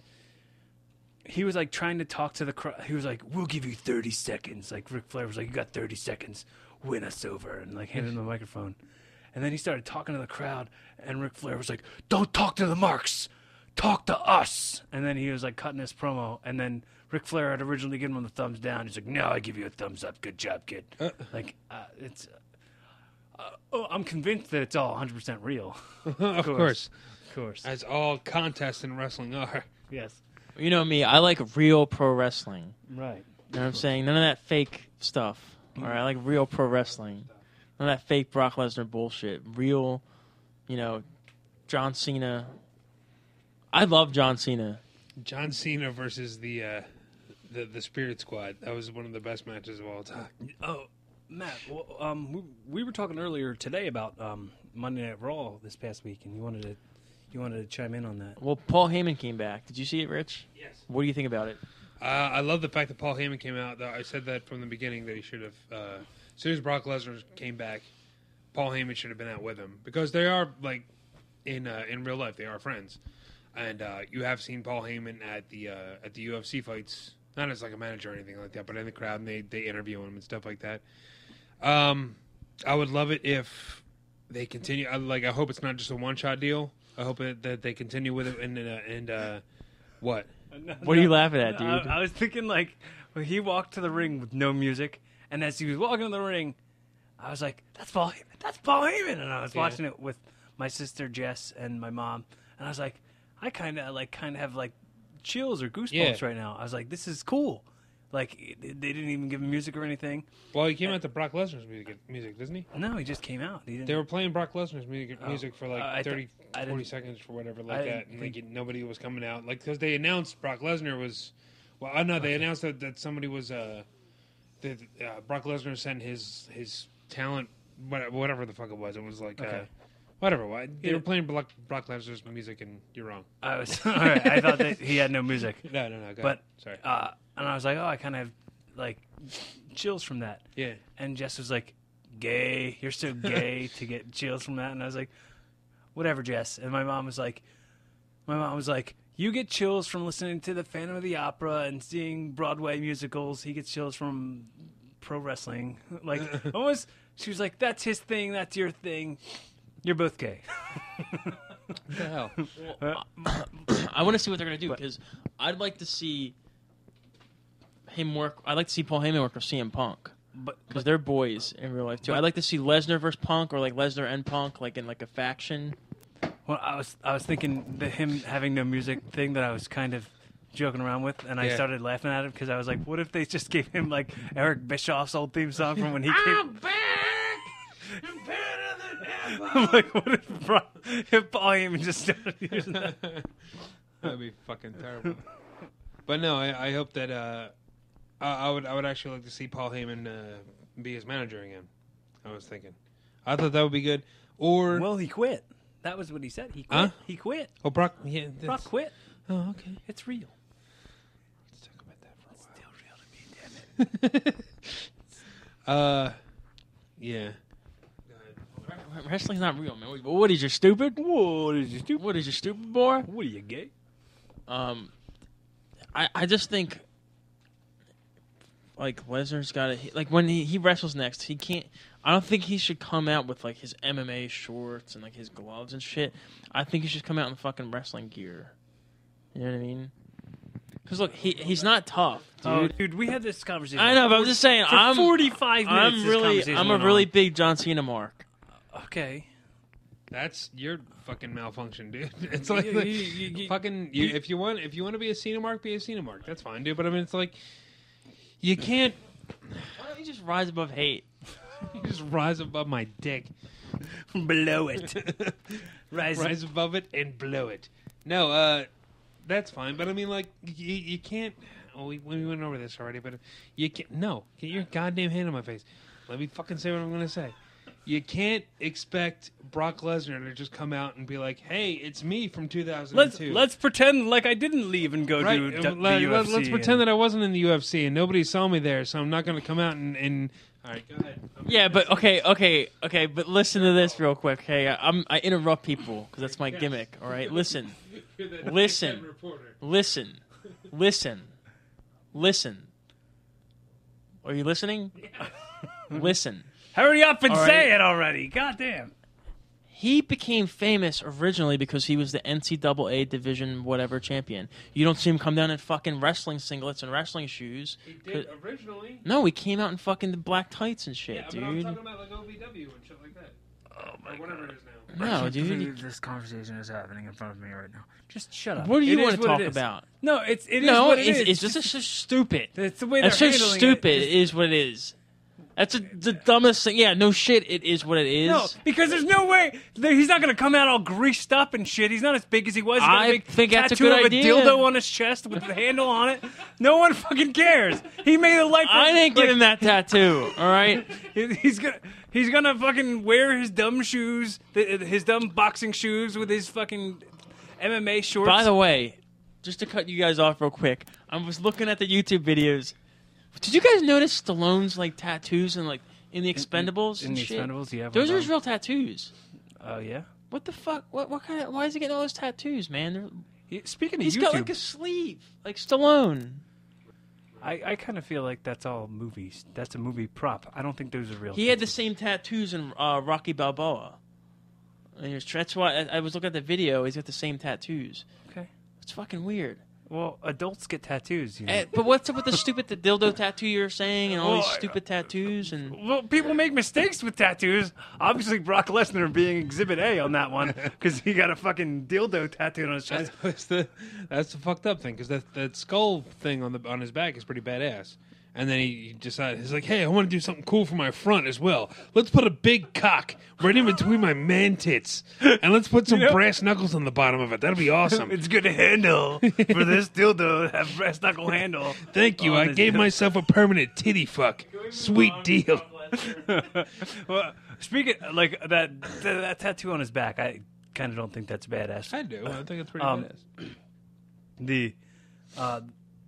He was like trying to talk to the crowd. He was like, "We'll give you thirty seconds." Like Ric Flair was like, "You got thirty seconds. Win us over," and like handed him the microphone. And then he started talking to the crowd, and Ric Flair was like, "Don't talk to the marks, talk to us." And then he was like cutting his promo, and then Ric Flair had originally given him the thumbs down. He's like, "No, I give you a thumbs up. Good job, kid." Uh, like uh, it's. Uh, oh, I'm convinced that it's all one hundred percent real. of, of course. course, of course, as all contests in wrestling are. Yes. You know me, I like real pro wrestling. Right. You know what I'm saying? None of that fake stuff. All right, I like real pro wrestling. None of that fake Brock Lesnar bullshit. Real, you know, John Cena. I love John Cena. John Cena versus the uh, the the Spirit Squad. That was one of the best matches of all time. Oh, Matt, well, um, we, we were talking earlier today about um, Monday Night Raw this past week, and you wanted to you wanted to chime in on that. Well, Paul Heyman came back. Did you see it, Rich? Yes. What do you think about it? Uh, I love the fact that Paul Heyman came out. I said that from the beginning that he should have. Uh, as soon as Brock Lesnar came back, Paul Heyman should have been out with him because they are like in uh, in real life they are friends, and uh, you have seen Paul Heyman at the uh, at the U F C fights, not as like a manager or anything like that, but in the crowd and they they interview him and stuff like that. Um, I would love it if they continue. I, like I hope it's not just a one shot deal. I hope it, that they continue with it and uh, and uh, what. No, what no, are you laughing at, dude? I, I was thinking like when he walked to the ring with no music, and as he was walking to the ring, I was like, "That's Paul Heyman. That's Paul Heyman." And I was yeah. watching it with my sister Jess and my mom, and I was like, "I kind of like kind of have like chills or goosebumps yeah. right now." I was like, "This is cool." Like they didn't even give him music or anything. Well, he came out to Brock Lesnar's music, music, doesn't he? No, he just came out. He didn't. They were playing Brock Lesnar's music, Oh. music for like Uh, I th- thirty, I forty didn't- seconds or whatever I like didn't that. And like think- nobody was coming out. Like, because they announced Brock Lesnar was... Well, I know they announced that, that somebody was... Uh, that uh, Brock Lesnar sent his his talent, what- whatever the fuck it was. It was like... Uh, Okay. whatever. Why- They Yeah. were playing Brock, Brock Lesnar's music and you're wrong. I was all right. I thought that he had no music, No, no, no. Go but ahead. Sorry. uh, and I was like, "Oh, I kind of have like chills from that." Yeah. And Jess was like, "Gay, you're so gay to get chills from that." And I was like, "Whatever, Jess." And my mom was like, "My mom was like, you get chills from listening to the Phantom of the Opera and seeing Broadway musicals. He gets chills from pro wrestling." Like almost, she was like, "That's his thing. That's your thing. You're both gay." What the hell? I want to see what they're going to do because I'd like to see him work. I'd like to see Paul Heyman work with C M Punk But, because they're boys in real life too. but- I'd like to see Lesnar versus Punk or like Lesnar and Punk like in like a faction. well, I was I was thinking the him having no music thing that I was kind of joking around with, and I Yeah. started laughing at it because I was like, "What if they just gave him like Eric Bischoff's old theme song from when he came?" back! I'm better than ever! I'm like, what if, Bro- if Paul Heyman just started using that? That'd be fucking terrible. But no, I, I hope that uh, I, I would I would actually like to see Paul Heyman uh, be his manager again. I was thinking, I thought that would be good. Or Well, he quit. That was what he said. He quit. Huh? He quit. oh Brock, yeah, Brock that's- quit. Oh, okay. It's real. Let's talk about that for a while. Still real to me, damn it. Uh, yeah. Wrestling's not real, man. What- What is you stupid? What is you stupid? What is you stupid boy? What are you gay? Um, I I just think like Lesnar's got to like when he, he wrestles next, he can't. I don't think he should come out with like his M M A shorts and like his gloves and shit. I think he should come out in fucking wrestling gear. You know what I mean? Because look, he he's not tough, dude. Oh, dude, we had this conversation. I know, but I'm just saying. For I'm forty-five minutes. I'm this really conversation I'm a went really on. big John Cena mark. Okay. That's your fucking malfunction, dude. It's like You- the- you- you- you- fucking. You, if you want, if you want to be a Cena mark, be a Cena mark. That's fine, dude. But I mean, it's like you can't Why don't you just rise above hate? you just rise above my dick, Below it. Rise. rise above it and blow it. No, uh, that's fine. But I mean, like, you, you can't. Oh, we, we went over this already, but you can't. No, get your goddamn hand on my face. Let me fucking say what I'm gonna say. You can't expect Brock Lesnar to just come out and be like, "Hey, it's me from two thousand two." Let's let's pretend like I didn't leave and go right. do and the let, U F C. Let's pretend that I wasn't in the U F C and nobody saw me there, so I'm not going to come out and, and. All right, go ahead. I'm Yeah, but okay, okay, okay. But listen to this real quick. Hey, I- I'm I interrupt people because that's my gimmick. All right, listen, You're the listen. reporter. listen, listen, listen. Are you listening? Listen. Hurry up and All say right. it already. God damn. He became famous originally because he was the N C double A division whatever champion. You don't see him come down in fucking wrestling singlets and wrestling shoes. He did originally. No, he came out in fucking the black tights and shit, Yeah, but I'm dude. talking about like O V W and shit like that. Oh my Or whatever it is now. No, I can't dude. believe this conversation is happening in front of me right now. Just shut up. What do you It want is to what talk it is. about? No, it's it is No, what it it's, is. it's just, it's just stupid. It's the way they're That's so handling stupid. it. It is what it is. That's a, the dumbest thing. Yeah, no shit. It is what it is. No, because there's no way that he's not going to come out all greased up and shit. He's not as big as he was. He's got I a big think that's a tattoo good of idea. a dildo on his chest with the handle on it. No one fucking cares. He made a life. I didn't get like, him that tattoo. All right. He's gonna he's gonna fucking wear his dumb shoes, th- his dumb boxing shoes with his fucking M M A shorts. By the way, just to cut you guys off real quick, I was looking at the YouTube videos. Did you guys notice Stallone's like tattoos and like in the Expendables in and the shit? Expendables, yeah. Those are well his real tattoos. done. Oh yeah. What the fuck? What what kind of? Why is he getting all those tattoos, man? They're, He, speaking of he's YouTube, got like a sleeve, like Stallone. I, I kind of feel like that's all movies. That's a movie prop. I don't think those are real. He had the same tattoos in uh, Rocky Balboa. And he was, that's why I, I was looking at the video. He's got the same tattoos. Okay. It's fucking weird. Well, adults get tattoos. You know? Eh, but what's up with the stupid the dildo tattoo you're saying and all Well, these I- stupid tattoos and Well, people make mistakes with tattoos. Obviously, Brock Lesnar being Exhibit A on that one because he got a fucking dildo tattooed on his chest. That's the that's the fucked up thing because that that skull thing on the on his back is pretty badass. And then he, he decided he's like, "Hey, I want to do something cool for my front as well. Let's put a big cock right in between my man tits, and let's put some You know- brass knuckles on the bottom of it. That'll be awesome." It's good to handle for this dildo to have brass knuckle handle. Thank you. on I his gave dildo. myself a permanent titty fuck. Sweet deal. Well, speaking like that, that that tattoo on his back, I kind of don't think that's badass. I do. I think it's pretty Um, badass. the uh,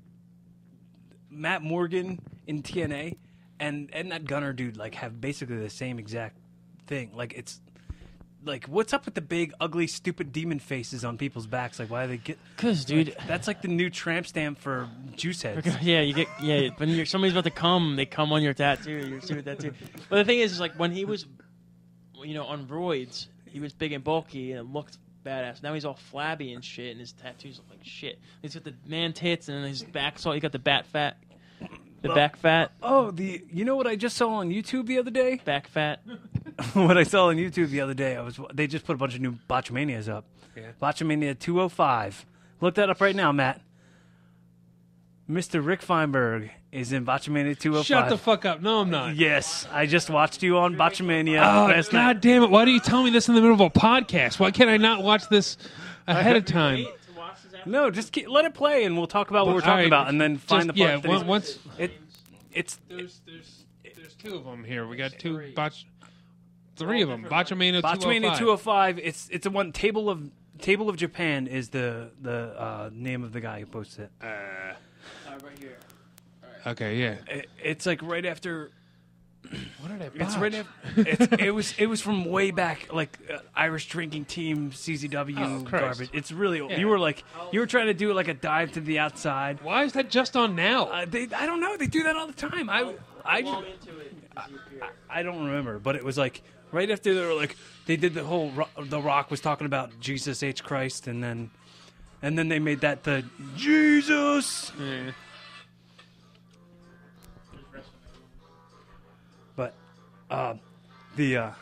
Matt Morgan in T N A and and that Gunner dude like have basically the same exact thing. Like it's like what's up with the big ugly stupid demon faces on people's backs? Like why do they get? Cause, dude, That's like the new tramp stamp for juice heads. yeah, you get yeah. When you're, somebody's about to come, they come on your tattoo, your stupid tattoo. But the thing is, is like when he was, you know, on roids, he was big and bulky and it looked badass. Now he's all flabby and shit, and his tattoos look like shit. He's got the man tits and then his back's all. He got the bat fat, the back fat, Oh, the you know what I just saw on YouTube the other day? back fat. What I saw on YouTube the other day, I was they just put a bunch of new Botchamanias up. Yeah. Botchamania two oh five. Look that up right now, Matt. Mister Rick Feinberg is in Botchamania two oh five. Shut the fuck up. No, I'm not. Yes, I just watched you on Botchamania Oh, last God night. damn it. Why do you tell me this in the middle of a podcast? Why can't I not watch this ahead of time? No, just keep, let it play, and we'll talk about what we're All talking right, about, and then find Just- the part yeah, that he's- on- once it. It's there's there's there's two of them here. We got two botch, three of them. Botchamania Botchamania two oh two oh five. It's it's a one table of Table of Japan is the the uh, name of the guy who posts it. five. right here. Uh, okay, yeah. it. It's like right after. What did I It's botch? right after. It's, it was it was from way back, like uh, Irish drinking team C Z W Oh, Christ. garbage. It's really Yeah. you were like you were trying to do like a dive to the outside. Why is that just on now? Uh, they I don't know. They do that all the time. I I, I don't remember, but it was like right after they were like they did the whole Ro- the Rock was talking about Jesus H Christ, and then and then they made that the Jesus. Yeah. But uh, the uh,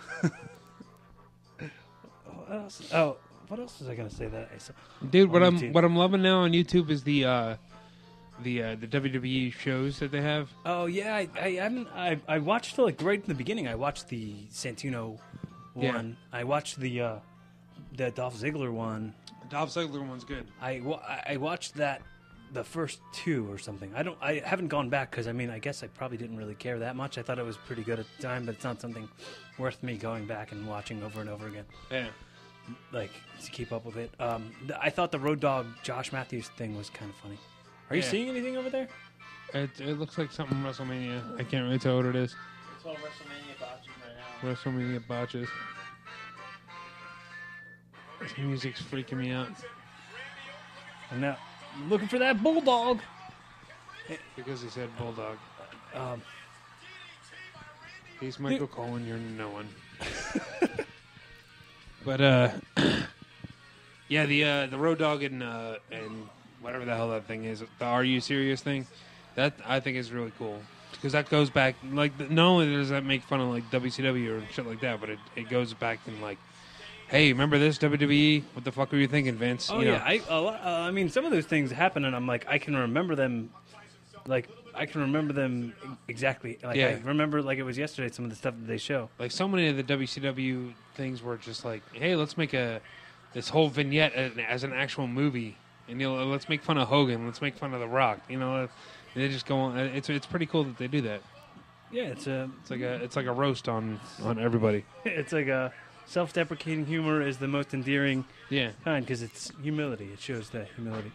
what else? Oh, what else was I gonna say that I saw? Dude, what on I'm YouTube? what I'm loving now on YouTube is the uh, the uh, the W W E shows that they have. Oh yeah, I, I haven't. I I watched like right in the beginning. I watched the Santino Yeah. one. I watched the uh, the Dolph Ziggler one. The Dolph Ziggler one's good. I, wa- I watched that the first two or something. I don't. I haven't gone back because I mean I guess I probably didn't really care that much. I thought it was pretty good at the time, but it's not something worth me going back and watching over and over again. Yeah. Like to keep up with it. Um, th- I thought the Road Dogg Josh Matthews thing was kind of funny. Are you Yeah. seeing anything over there? It, it looks like something WrestleMania. I can't really tell what it is. It's all WrestleMania botches right now. WrestleMania botches. This music's freaking me out I'm now looking for that bulldog. because he said Bulldog. Um, He's Michael Cole and you're no one. But uh, yeah, the uh, the Road Dogg and uh, and whatever the hell that thing is, the Are You Serious thing, that I think is really cool because that goes back like not only does that make fun of like W C W or shit like that, but it, it goes back in like, hey, remember this W W E? What the fuck were you thinking, Vince? oh you yeah, know? I a lot, uh, I mean some of those things happen, and I'm like I can remember them, like I can remember them exactly. Like Yeah. I remember like it was yesterday. Some of the stuff that they show. Like so many of the W C W things were just like, hey, let's make a this whole vignette as, as an actual movie, and you know, let's make fun of Hogan, let's make fun of The Rock. You know, they just go on. It's it's pretty cool that they do that. Yeah, it's a It's like a it's like a roast on on everybody. it's like a self-deprecating humor is the most endearing Yeah. kind because it's humility. It shows that humility.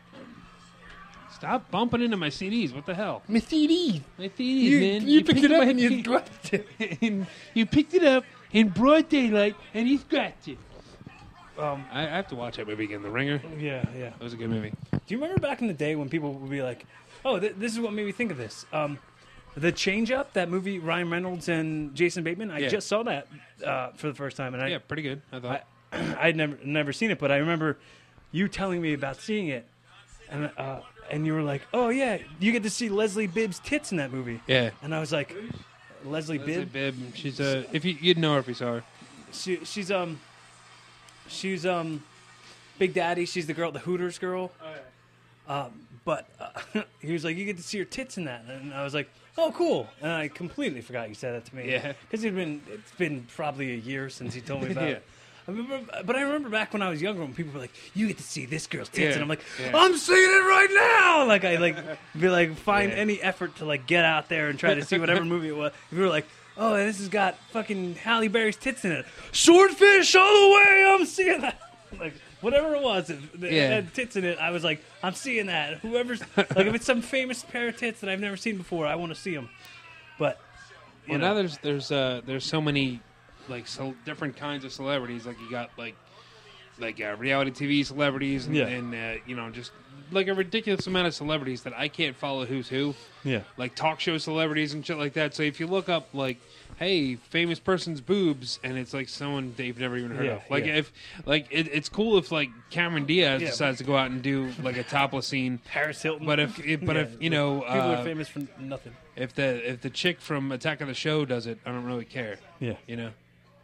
Stop bumping into my C Ds. What the hell? My C D. My C Ds, man. my- dropped it. and you picked it up in broad daylight, and you scratched it. Um, I, I have to watch that movie again. The Ringer. yeah, yeah. That was a good movie. Do you remember back in the day when people would be like, "Oh, th- this is what made me think of this"? Um, the Change Up, that movie, Ryan Reynolds and Jason Bateman. I Yeah. just saw that uh, for the first time, and I Yeah, pretty good. I thought. I'd never never seen it, but I remember you telling me about seeing it, and uh, and you were like, "Oh yeah, you get to see Leslie Bibb's tits in that movie," yeah. and I was like, "Leslie Leslie Bibb, Bibb. She's a. If you you'd know her if you saw her. she, she's um, she's um, Big Daddy. She's the girl, the Hooters girl." Um, but uh, he was like, "You get to see her tits in that," and I was like, "Oh, cool!" And I completely forgot you said that to me. Yeah. because it'd been it's been probably a year since he told me about Yeah. it. I remember, but I remember back when I was younger when people were like, "You get to see this girl's tits," Yeah. and I'm like, Yeah. "I'm seeing it right now!" Like I like be like find Yeah. any effort to like get out there and try to see whatever movie it was. If you were like, "Oh, this has got fucking Halle Berry's tits in it," Swordfish all the way. I'm seeing that. Like whatever it was, if it Yeah. had tits in it. I was like, I'm seeing that. Whoever's like, if it's some famous pair of tits that I've never seen before, I want to see them. But you Well, know, now there's there's uh there's so many like so different kinds of celebrities. Like you got like like uh, reality T V celebrities and, Yeah. and uh, you know just like a ridiculous amount of celebrities that I can't follow who's who. yeah, Like talk show celebrities and shit like that. So if you look up like, hey, famous person's boobs, and it's like someone they've never even heard Yeah, of. Like yeah. if like it, it's cool if like Cameron Diaz Yeah. decides to go out and do like a topless scene. Paris Hilton. But if if- but Yeah, if you know people uh, are famous for nothing. if the if the chick from Attack of the Show does it, I don't really care. Yeah, You know.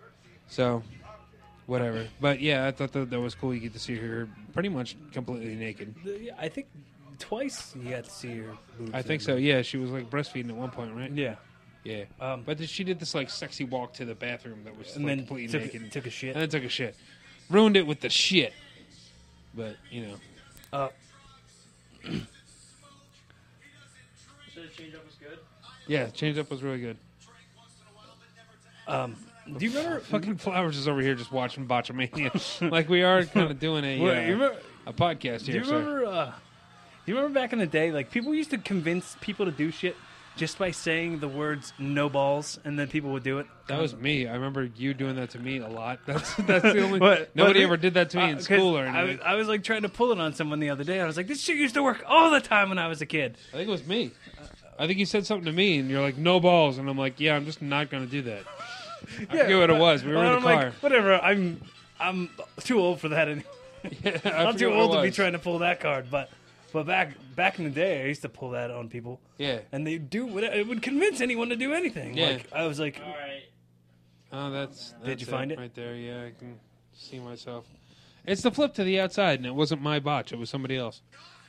So, whatever. But yeah, I thought that, that was cool. You get to see her pretty much completely naked. The- yeah, I think twice you got to see her boobs. I think so. Yeah, she was like breastfeeding at one point, right? Yeah, Yeah. um, But then she did this like sexy walk to the bathroom that was and like, then completely took, naked, took a shit. and then took a shit, ruined it with the shit. But you know, Uh, So the change up was good. yeah, change up was really good. um, do you remember? Fucking Flowers is over here just watching Botchamania, like we are kind of doing a Well, uh, you remember a podcast Do here. you so- remember? Uh, do you remember back in the day? Like people used to convince people to do shit just by saying the words "no balls," and then people would do it. That was me. I remember you doing that to me a lot. That's that's the only. But- nobody but- ever did that to me Uh, in 'cause school or I was, anything. I was like trying to pull it on someone the other day. I was like, "This shit used to work all the time when I was a kid." I think it was me. I think you said something to me, and you're like, "No balls," and I'm like, "Yeah, I'm just not going to do that." I forget what it was. We were But in the I'm car. like, whatever. I'm I'm too old for that. Anyway. Yeah, I I'm forget too what it old to be was. trying to pull that card. But but back back in the day, I used to pull that on people, Yeah. and they do what it would convince anyone to do anything. Yeah. Like I was like, All right. Oh, that's, that's Did you find it? right there? Yeah, I can see myself. It's the flip to the outside, and it wasn't my botch. It was somebody else.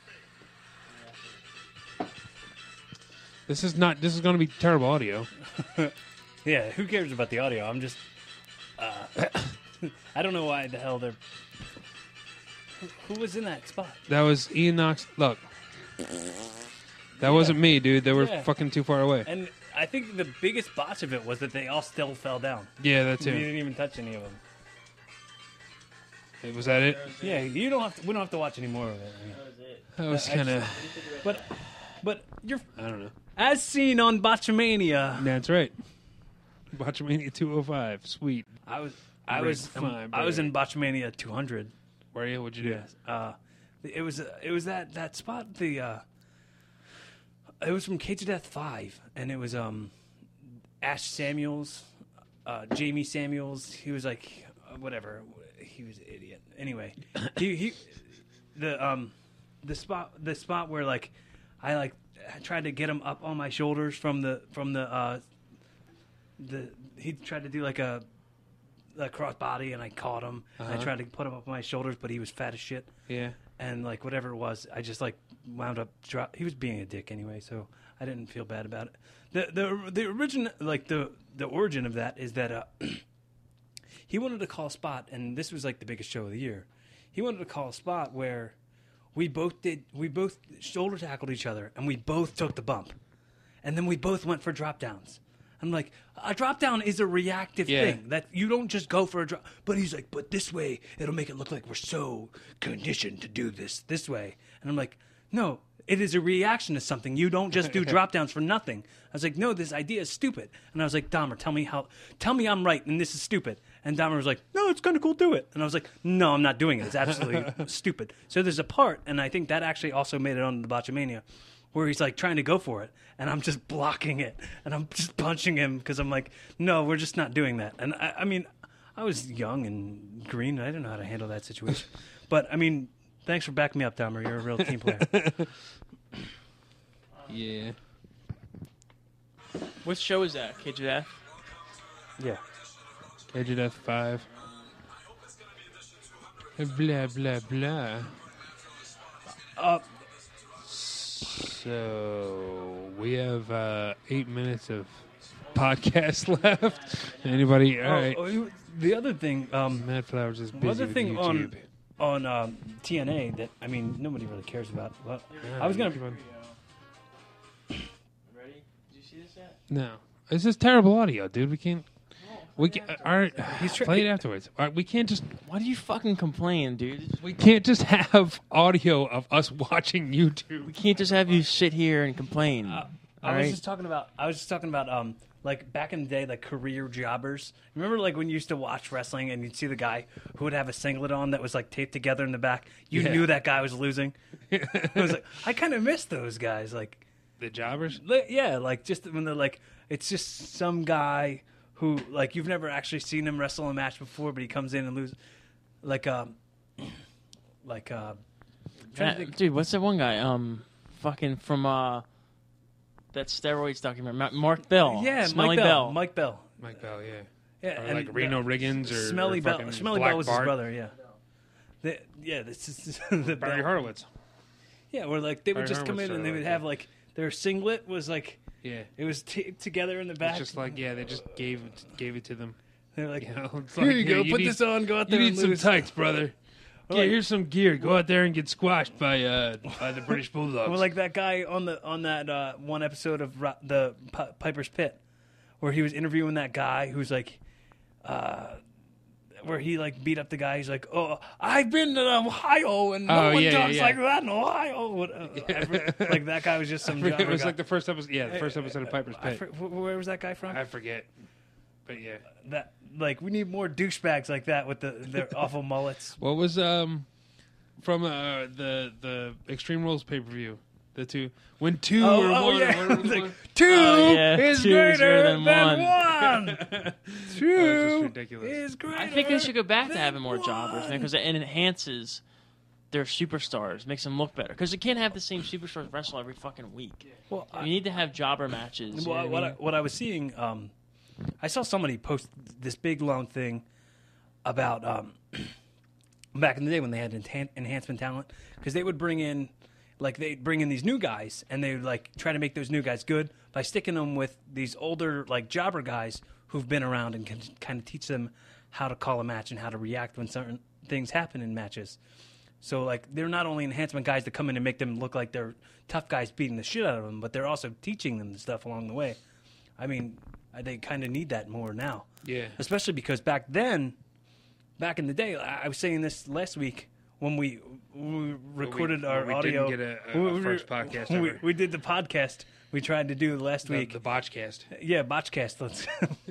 This is not. This is going to be terrible audio. yeah, who cares about the audio? I'm just, uh, I don't know why the hell they're. Who was in that spot? That was Ian Knox. Look, that wasn't me, dude. They were Yeah. fucking too far away. And I think the biggest botch of it was that they all still fell down. Yeah, that We too. didn't even touch any of them. Was that it? Yeah, you don't have to. We don't have to watch any more of it. I mean, That was I- kind of. but, but you're I don't know. as seen on Botchamania. That's right. Botchamania two oh five. Sweet. I was, I Rick was, um, Feinberg. I was in Botchamania two hundred. Where are you? What'd you do? Yes. Uh, it was, uh, it was that that spot. The, uh, it was from Cage of Death five, and it was um, Ash Samuels, uh, Jamie Samuels. He was like, uh, whatever. He was an idiot. Anyway, he he, the um, the spot the spot where like, I like I tried to get him up on my shoulders from the from the uh, the he tried to do like a. a cross body, and I caught him. And I Uh-huh. tried to put him up on my shoulders, but he was fat as shit. Yeah. And like whatever it was, I just like wound up drop. He was being a dick anyway, so I didn't feel bad about it. The the the origin, like the the origin of that is that uh, he wanted to call a spot, and this was like the biggest show of the year. He wanted to call a spot where we both did we both shoulder tackled each other, and we both took the bump, and then we both went for drop downs. I'm like, a drop down is a reactive Yeah. thing that you don't just go for a drop. But he's like, but this way it'll make it look like we're so conditioned to do this this way. And I'm like, no, it is a reaction to something. You don't just do drop downs for nothing. I was like, no, this idea is stupid. And I was like, Dahmer, tell me how, tell me I'm right and this is stupid. And Dahmer was like, no, it's kind of cool, do it. And I was like, no, I'm not doing it. It's absolutely stupid. So there's a part, and I think that actually also made it on the Botchamania, where he's like trying to go for it, and I'm just blocking it, and I'm just punching him because I'm like, no, we're just not doing that. And I, I mean, I was young and green, and I didn't know how to handle that situation. But I mean, thanks for backing me up, Dahmer. You're a real team player. Yeah. What show is that? Cage of Death? Yeah. Cage of Death five. Blah, blah, blah. Uh, So we have uh, eight minutes of podcast left. Anybody? All right. oh, you- the other thing, um, Matt Flowers is busy other with thing on YouTube. on um, T N A that I mean nobody really cares about. Well, I was gonna. Come on. Ready? Did you see this yet? No, it's just terrible audio, dude. We can't. We can. All right, He's try- play it afterwards. All right, we can't just. Why do you fucking complain, dude? We can't just have audio of us watching YouTube. We can't just have you sit here and complain. I all was right? just talking about. I was just talking about um like back in the day, like career jobbers. Remember, like when you used to watch wrestling and you'd see the guy who would have a singlet on that was like taped together in the back. You Yeah. knew that guy was losing. It was like I kind of miss those guys. Like, The jobbers. li- yeah, like just when they're like, it's just some guy who like you've never actually seen him wrestle a match before, but he comes in and loses. Like um, like uh, trying to That- think- dude, what's that one guy? Um, fucking from uh, that steroids documentary. Ma- Mark Bell. yeah, Smelly Mike Bell. Bell. Mike Bell. Mike Bell, yeah. Yeah, Or and like Reno the- Riggins or Smelly or Bell. fucking Smelly Black Bell was Bart. his brother. Yeah. The, yeah, this is the Barry Bell. Horowitz. Yeah, where like they would Barry just come Horowitz in and they or would like have that. like their singlet was like Yeah. it was taped together in the It's back. just like yeah, they just gave it, gave it to them. They're like, You know, it's here like, you go, you put need- this on, go out You there need and some lose. tights, brother. Or Yeah, like- here's some gear. Go out there and get squashed by uh by the British Bulldogs. Well, like that guy on the on that uh, one episode of Ro- the P- Piper's Pit, where he was interviewing that guy who's like, uh, where he like beat up the guy. He's like, "Oh, I've been to Ohio, and no Oh, one yeah, talks yeah, like yeah. that in Ohio." What, uh, I- like that guy was just some. it was guy. like the first episode. Yeah, the first episode of Piper's I Pit. fr- wh- where was that guy from? I forget, but yeah. that like we need more douchebags like that with the their awful mullets. What was um from uh the the Extreme Rules pay per view? The two when two Oh, or oh, one. yeah. Or one, It's like, one. two Oh, yeah. is Two is greater greater than, than one. That was Two just ridiculous. is greater. I think they should go back to than having more one. jobbers, man, because it enhances their superstars, makes them look better. Because you can't have the same superstars wrestle every fucking week. Well, You I, need to have jobber matches. you well, know what, what I I, mean? what I was seeing, um, I saw somebody post this big long thing about um, back in the day when they had enhan- enhancement talent, because they would bring in. Like they'd bring in these new guys, and they would like try to make those new guys good by sticking them with these older like jobber guys who've been around and can kind of teach them how to call a match and how to react when certain things happen in matches. So, like, they're not only enhancement guys that come in and make them look like they're tough guys beating the shit out of them, but they're also teaching them stuff along the way. I mean, I- they kind of need that more now. Yeah. Especially because back then, back in the day, I I was saying this last week when we, when we recorded when our we audio. didn't get a- a- we- a we- first podcast we, ever. we did the podcast we tried to do last The, week. the Botchcast. Yeah, Botchcast. Let's.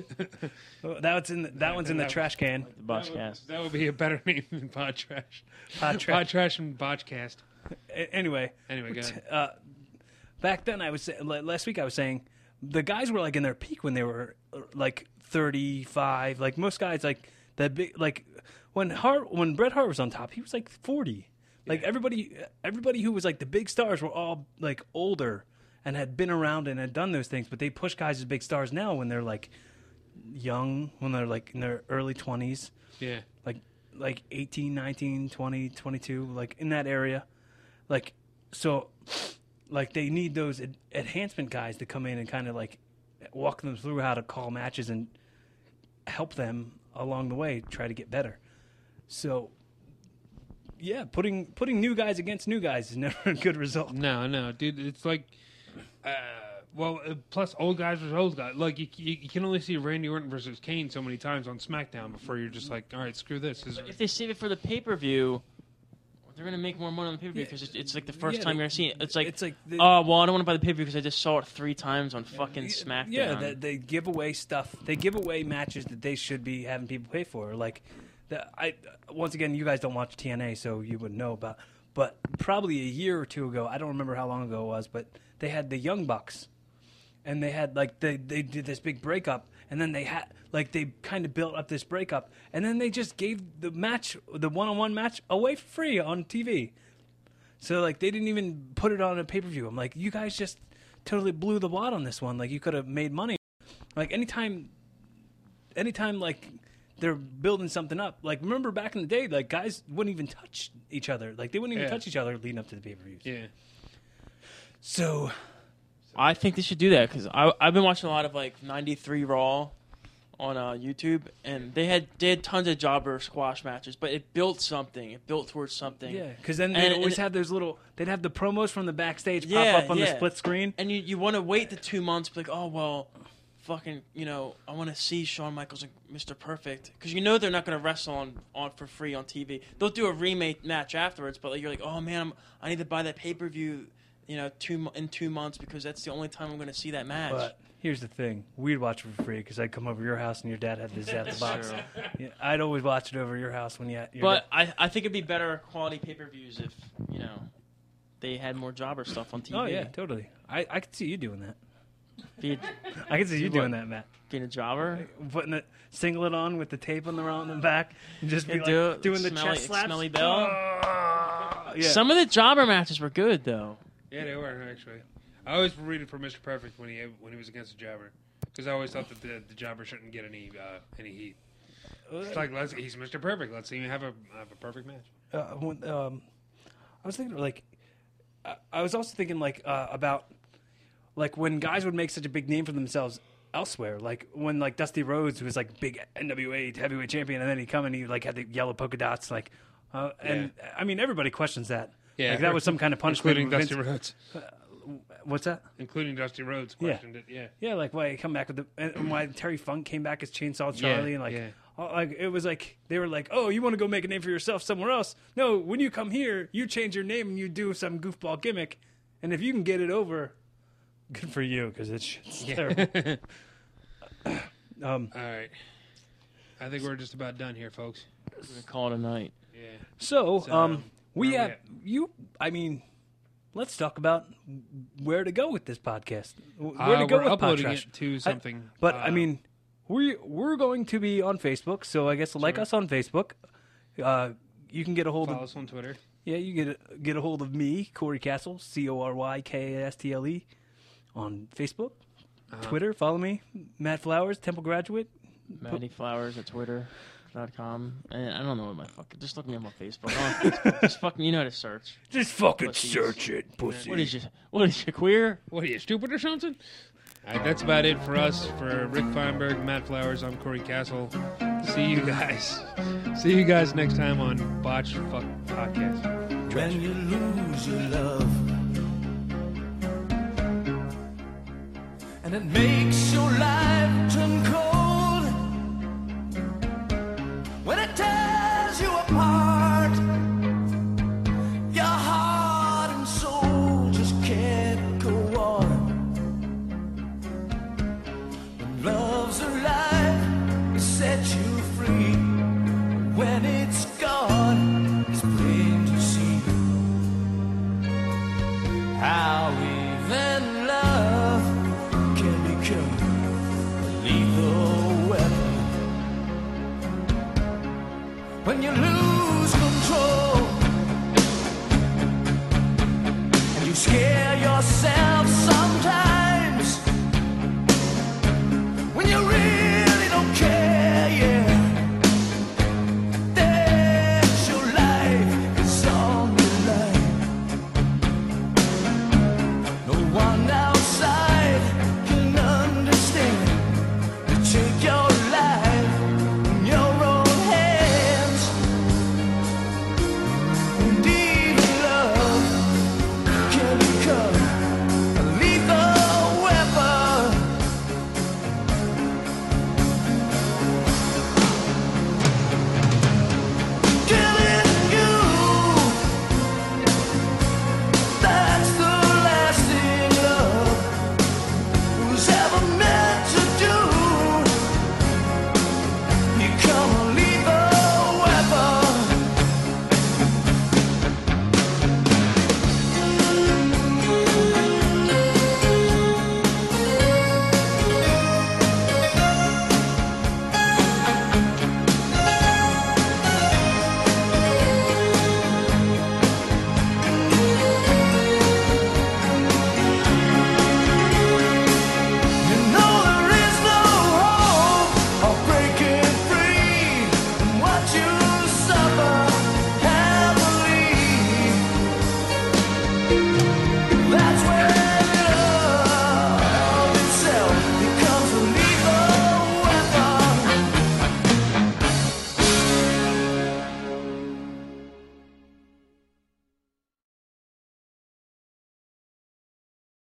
That's in the, that one's in the that- trash can. The Botchcast. That would be a better name than Pod Trash. Pod Trash. Pod Trash and Botchcast. A- Anyway, Anyway, go ahead. uh, back then I was sa- la- last week I was saying the guys were like in their peak when they were uh, like thirty-five. Like most guys, like the big like when Hart when Bret Hart was on top, he was like forty. Like Yeah. everybody, everybody who was like the big stars were all like older and had been around and had done those things. But they push guys as big stars now when they're like young, when they're like in their early twenties, Yeah. like like eighteen, nineteen, twenty, twenty-two, like in that area. Like so like they need those ad- enhancement guys to come in and kind of like walk them through how to call matches and help them along the way try to get better. So yeah, putting putting new guys against new guys is never a good result. No, no, dude. It's like, uh, well, uh, plus old guys versus old guys. Like you, you, you can only see Randy Orton versus Kane so many times on SmackDown before you're just like, all right, screw this. This is- If they save it for the pay per view, they're gonna make more money on the pay per view because it's, it's like the first Yeah, time they- you're gonna see it. It's like, it's like the- oh well, I don't want to buy the pay per view because I just saw it three times on fucking SmackDown. Yeah, they, they give away stuff. They give away matches that they should be having people pay for. Like, the, I once again, you guys don't watch T N A, so you wouldn't know about. But probably a year or two ago, I don't remember how long ago it was, but they had the Young Bucks, and they had like they they did this big breakup, and then they had like they kind of built up this breakup, and then they just gave the match, the one on one match, away for free on T V. So like they didn't even put it on a pay per view. I'm like, you guys just totally blew the wad on this one. Like you could have made money. Like anytime, anytime like they're building something up. Like remember back in the day, like guys wouldn't even touch each other. Like they wouldn't even Yeah. touch each other leading up to the pay per views. yeah. So I think they should do that because I've been watching a lot of like ninety-three Raw on uh, YouTube, and they had they had tons of jobber squash matches, but it built something. It built towards something. yeah, because then And- they always and- have those little. They'd have the promos from the backstage Yeah, pop up on the yeah. split screen. And you, you want to wait the two months, be like, oh well, fucking, you know, I want to see Shawn Michaels and Mister Perfect because you know they're not going to wrestle on, on for free on T V. They'll do a remake match afterwards, but like, you're like, oh man, I'm, I need to buy that pay per view, you know, two mo- in two months because that's the only time I'm going to see that match. But here's the thing: we'd watch it for free because I'd come over to your house and your dad had this at the box. True. Yeah, I'd always watch it over your house when you. Had, your But dad- I, I think it'd be better quality pay per views if you know they had more jobber stuff on T V. oh yeah, totally. I I could see you doing that. Be a, I could see you What? doing that, Matt. being a jobber. Putting the singlet on with the tape on the round the back and just be Yeah, like do it. doing the Smelly- chest slaps. Smelly Bell. Ah, yeah. Some of the jobber matches were good though. Yeah, they were actually. I always rooted for Mister Perfect when he when he was against the Jobber because I always thought that the, the Jobber shouldn't get any uh, any heat. It's like let's, he's Mister Perfect. Let's see him have a have a perfect match. uh, when, um, I was thinking like, I, I was also thinking like uh, about like when guys would make such a big name for themselves elsewhere, like when like Dusty Rhodes was like big N W A heavyweight champion, and then he come and he like had the yellow polka dots, like, uh, and I mean everybody questions that. Yeah, like that was some kind of punishment. including Vince- Dusty Rhodes. What's that? Including Dusty Rhodes Yeah. questioned it. Yeah. Yeah, like why he come back with the and why Terry Funk came back as Chainsaw Charlie, Yeah, and like, yeah. oh, like it was like they were like, oh, you want to go make a name for yourself somewhere else? No, when you come here, you change your name and you do some goofball gimmick, and if you can get it over, good for you because it's, it's terrible. Um, All right. I think we're just about done here, folks. We're gonna call it a night. Yeah. so, So, um, we where are we have you. I mean, let's talk about where to go with this podcast. Where Uh, to go we're with uploading Podtrash. it to something. But uh, I mean, we we're going to be on Facebook, so I guess like Sure. us on Facebook. Uh, you can get a hold follow of us on Twitter. yeah, you get a, get a hold of me, Corey Castle, C O R Y K A S T L E, on Facebook, Uh-huh. Twitter. Follow me, Matt Flowers, Temple graduate. Maddie Flowers at Twitter dot com. And I don't know what my fucking. Just look me up on Facebook. I'm on Facebook. Just fucking. You know how to search. Just fucking Pussies. search it, pussy. What is you? What is you queer? What are you, stupid or something? All right, that's about it for us. For Rick Feinberg, Matt Flowers, I'm Corey Castle. See you guys. See you guys next time on Botch Fuck Podcast. when you lose your love. And it makes your life turn cold when it tears you apart. Your heart and soul just can't go on. When love's alive, it sets you free. When it's gone, it's plain to see how even love can become a lethal weapon. When you lose control and you scare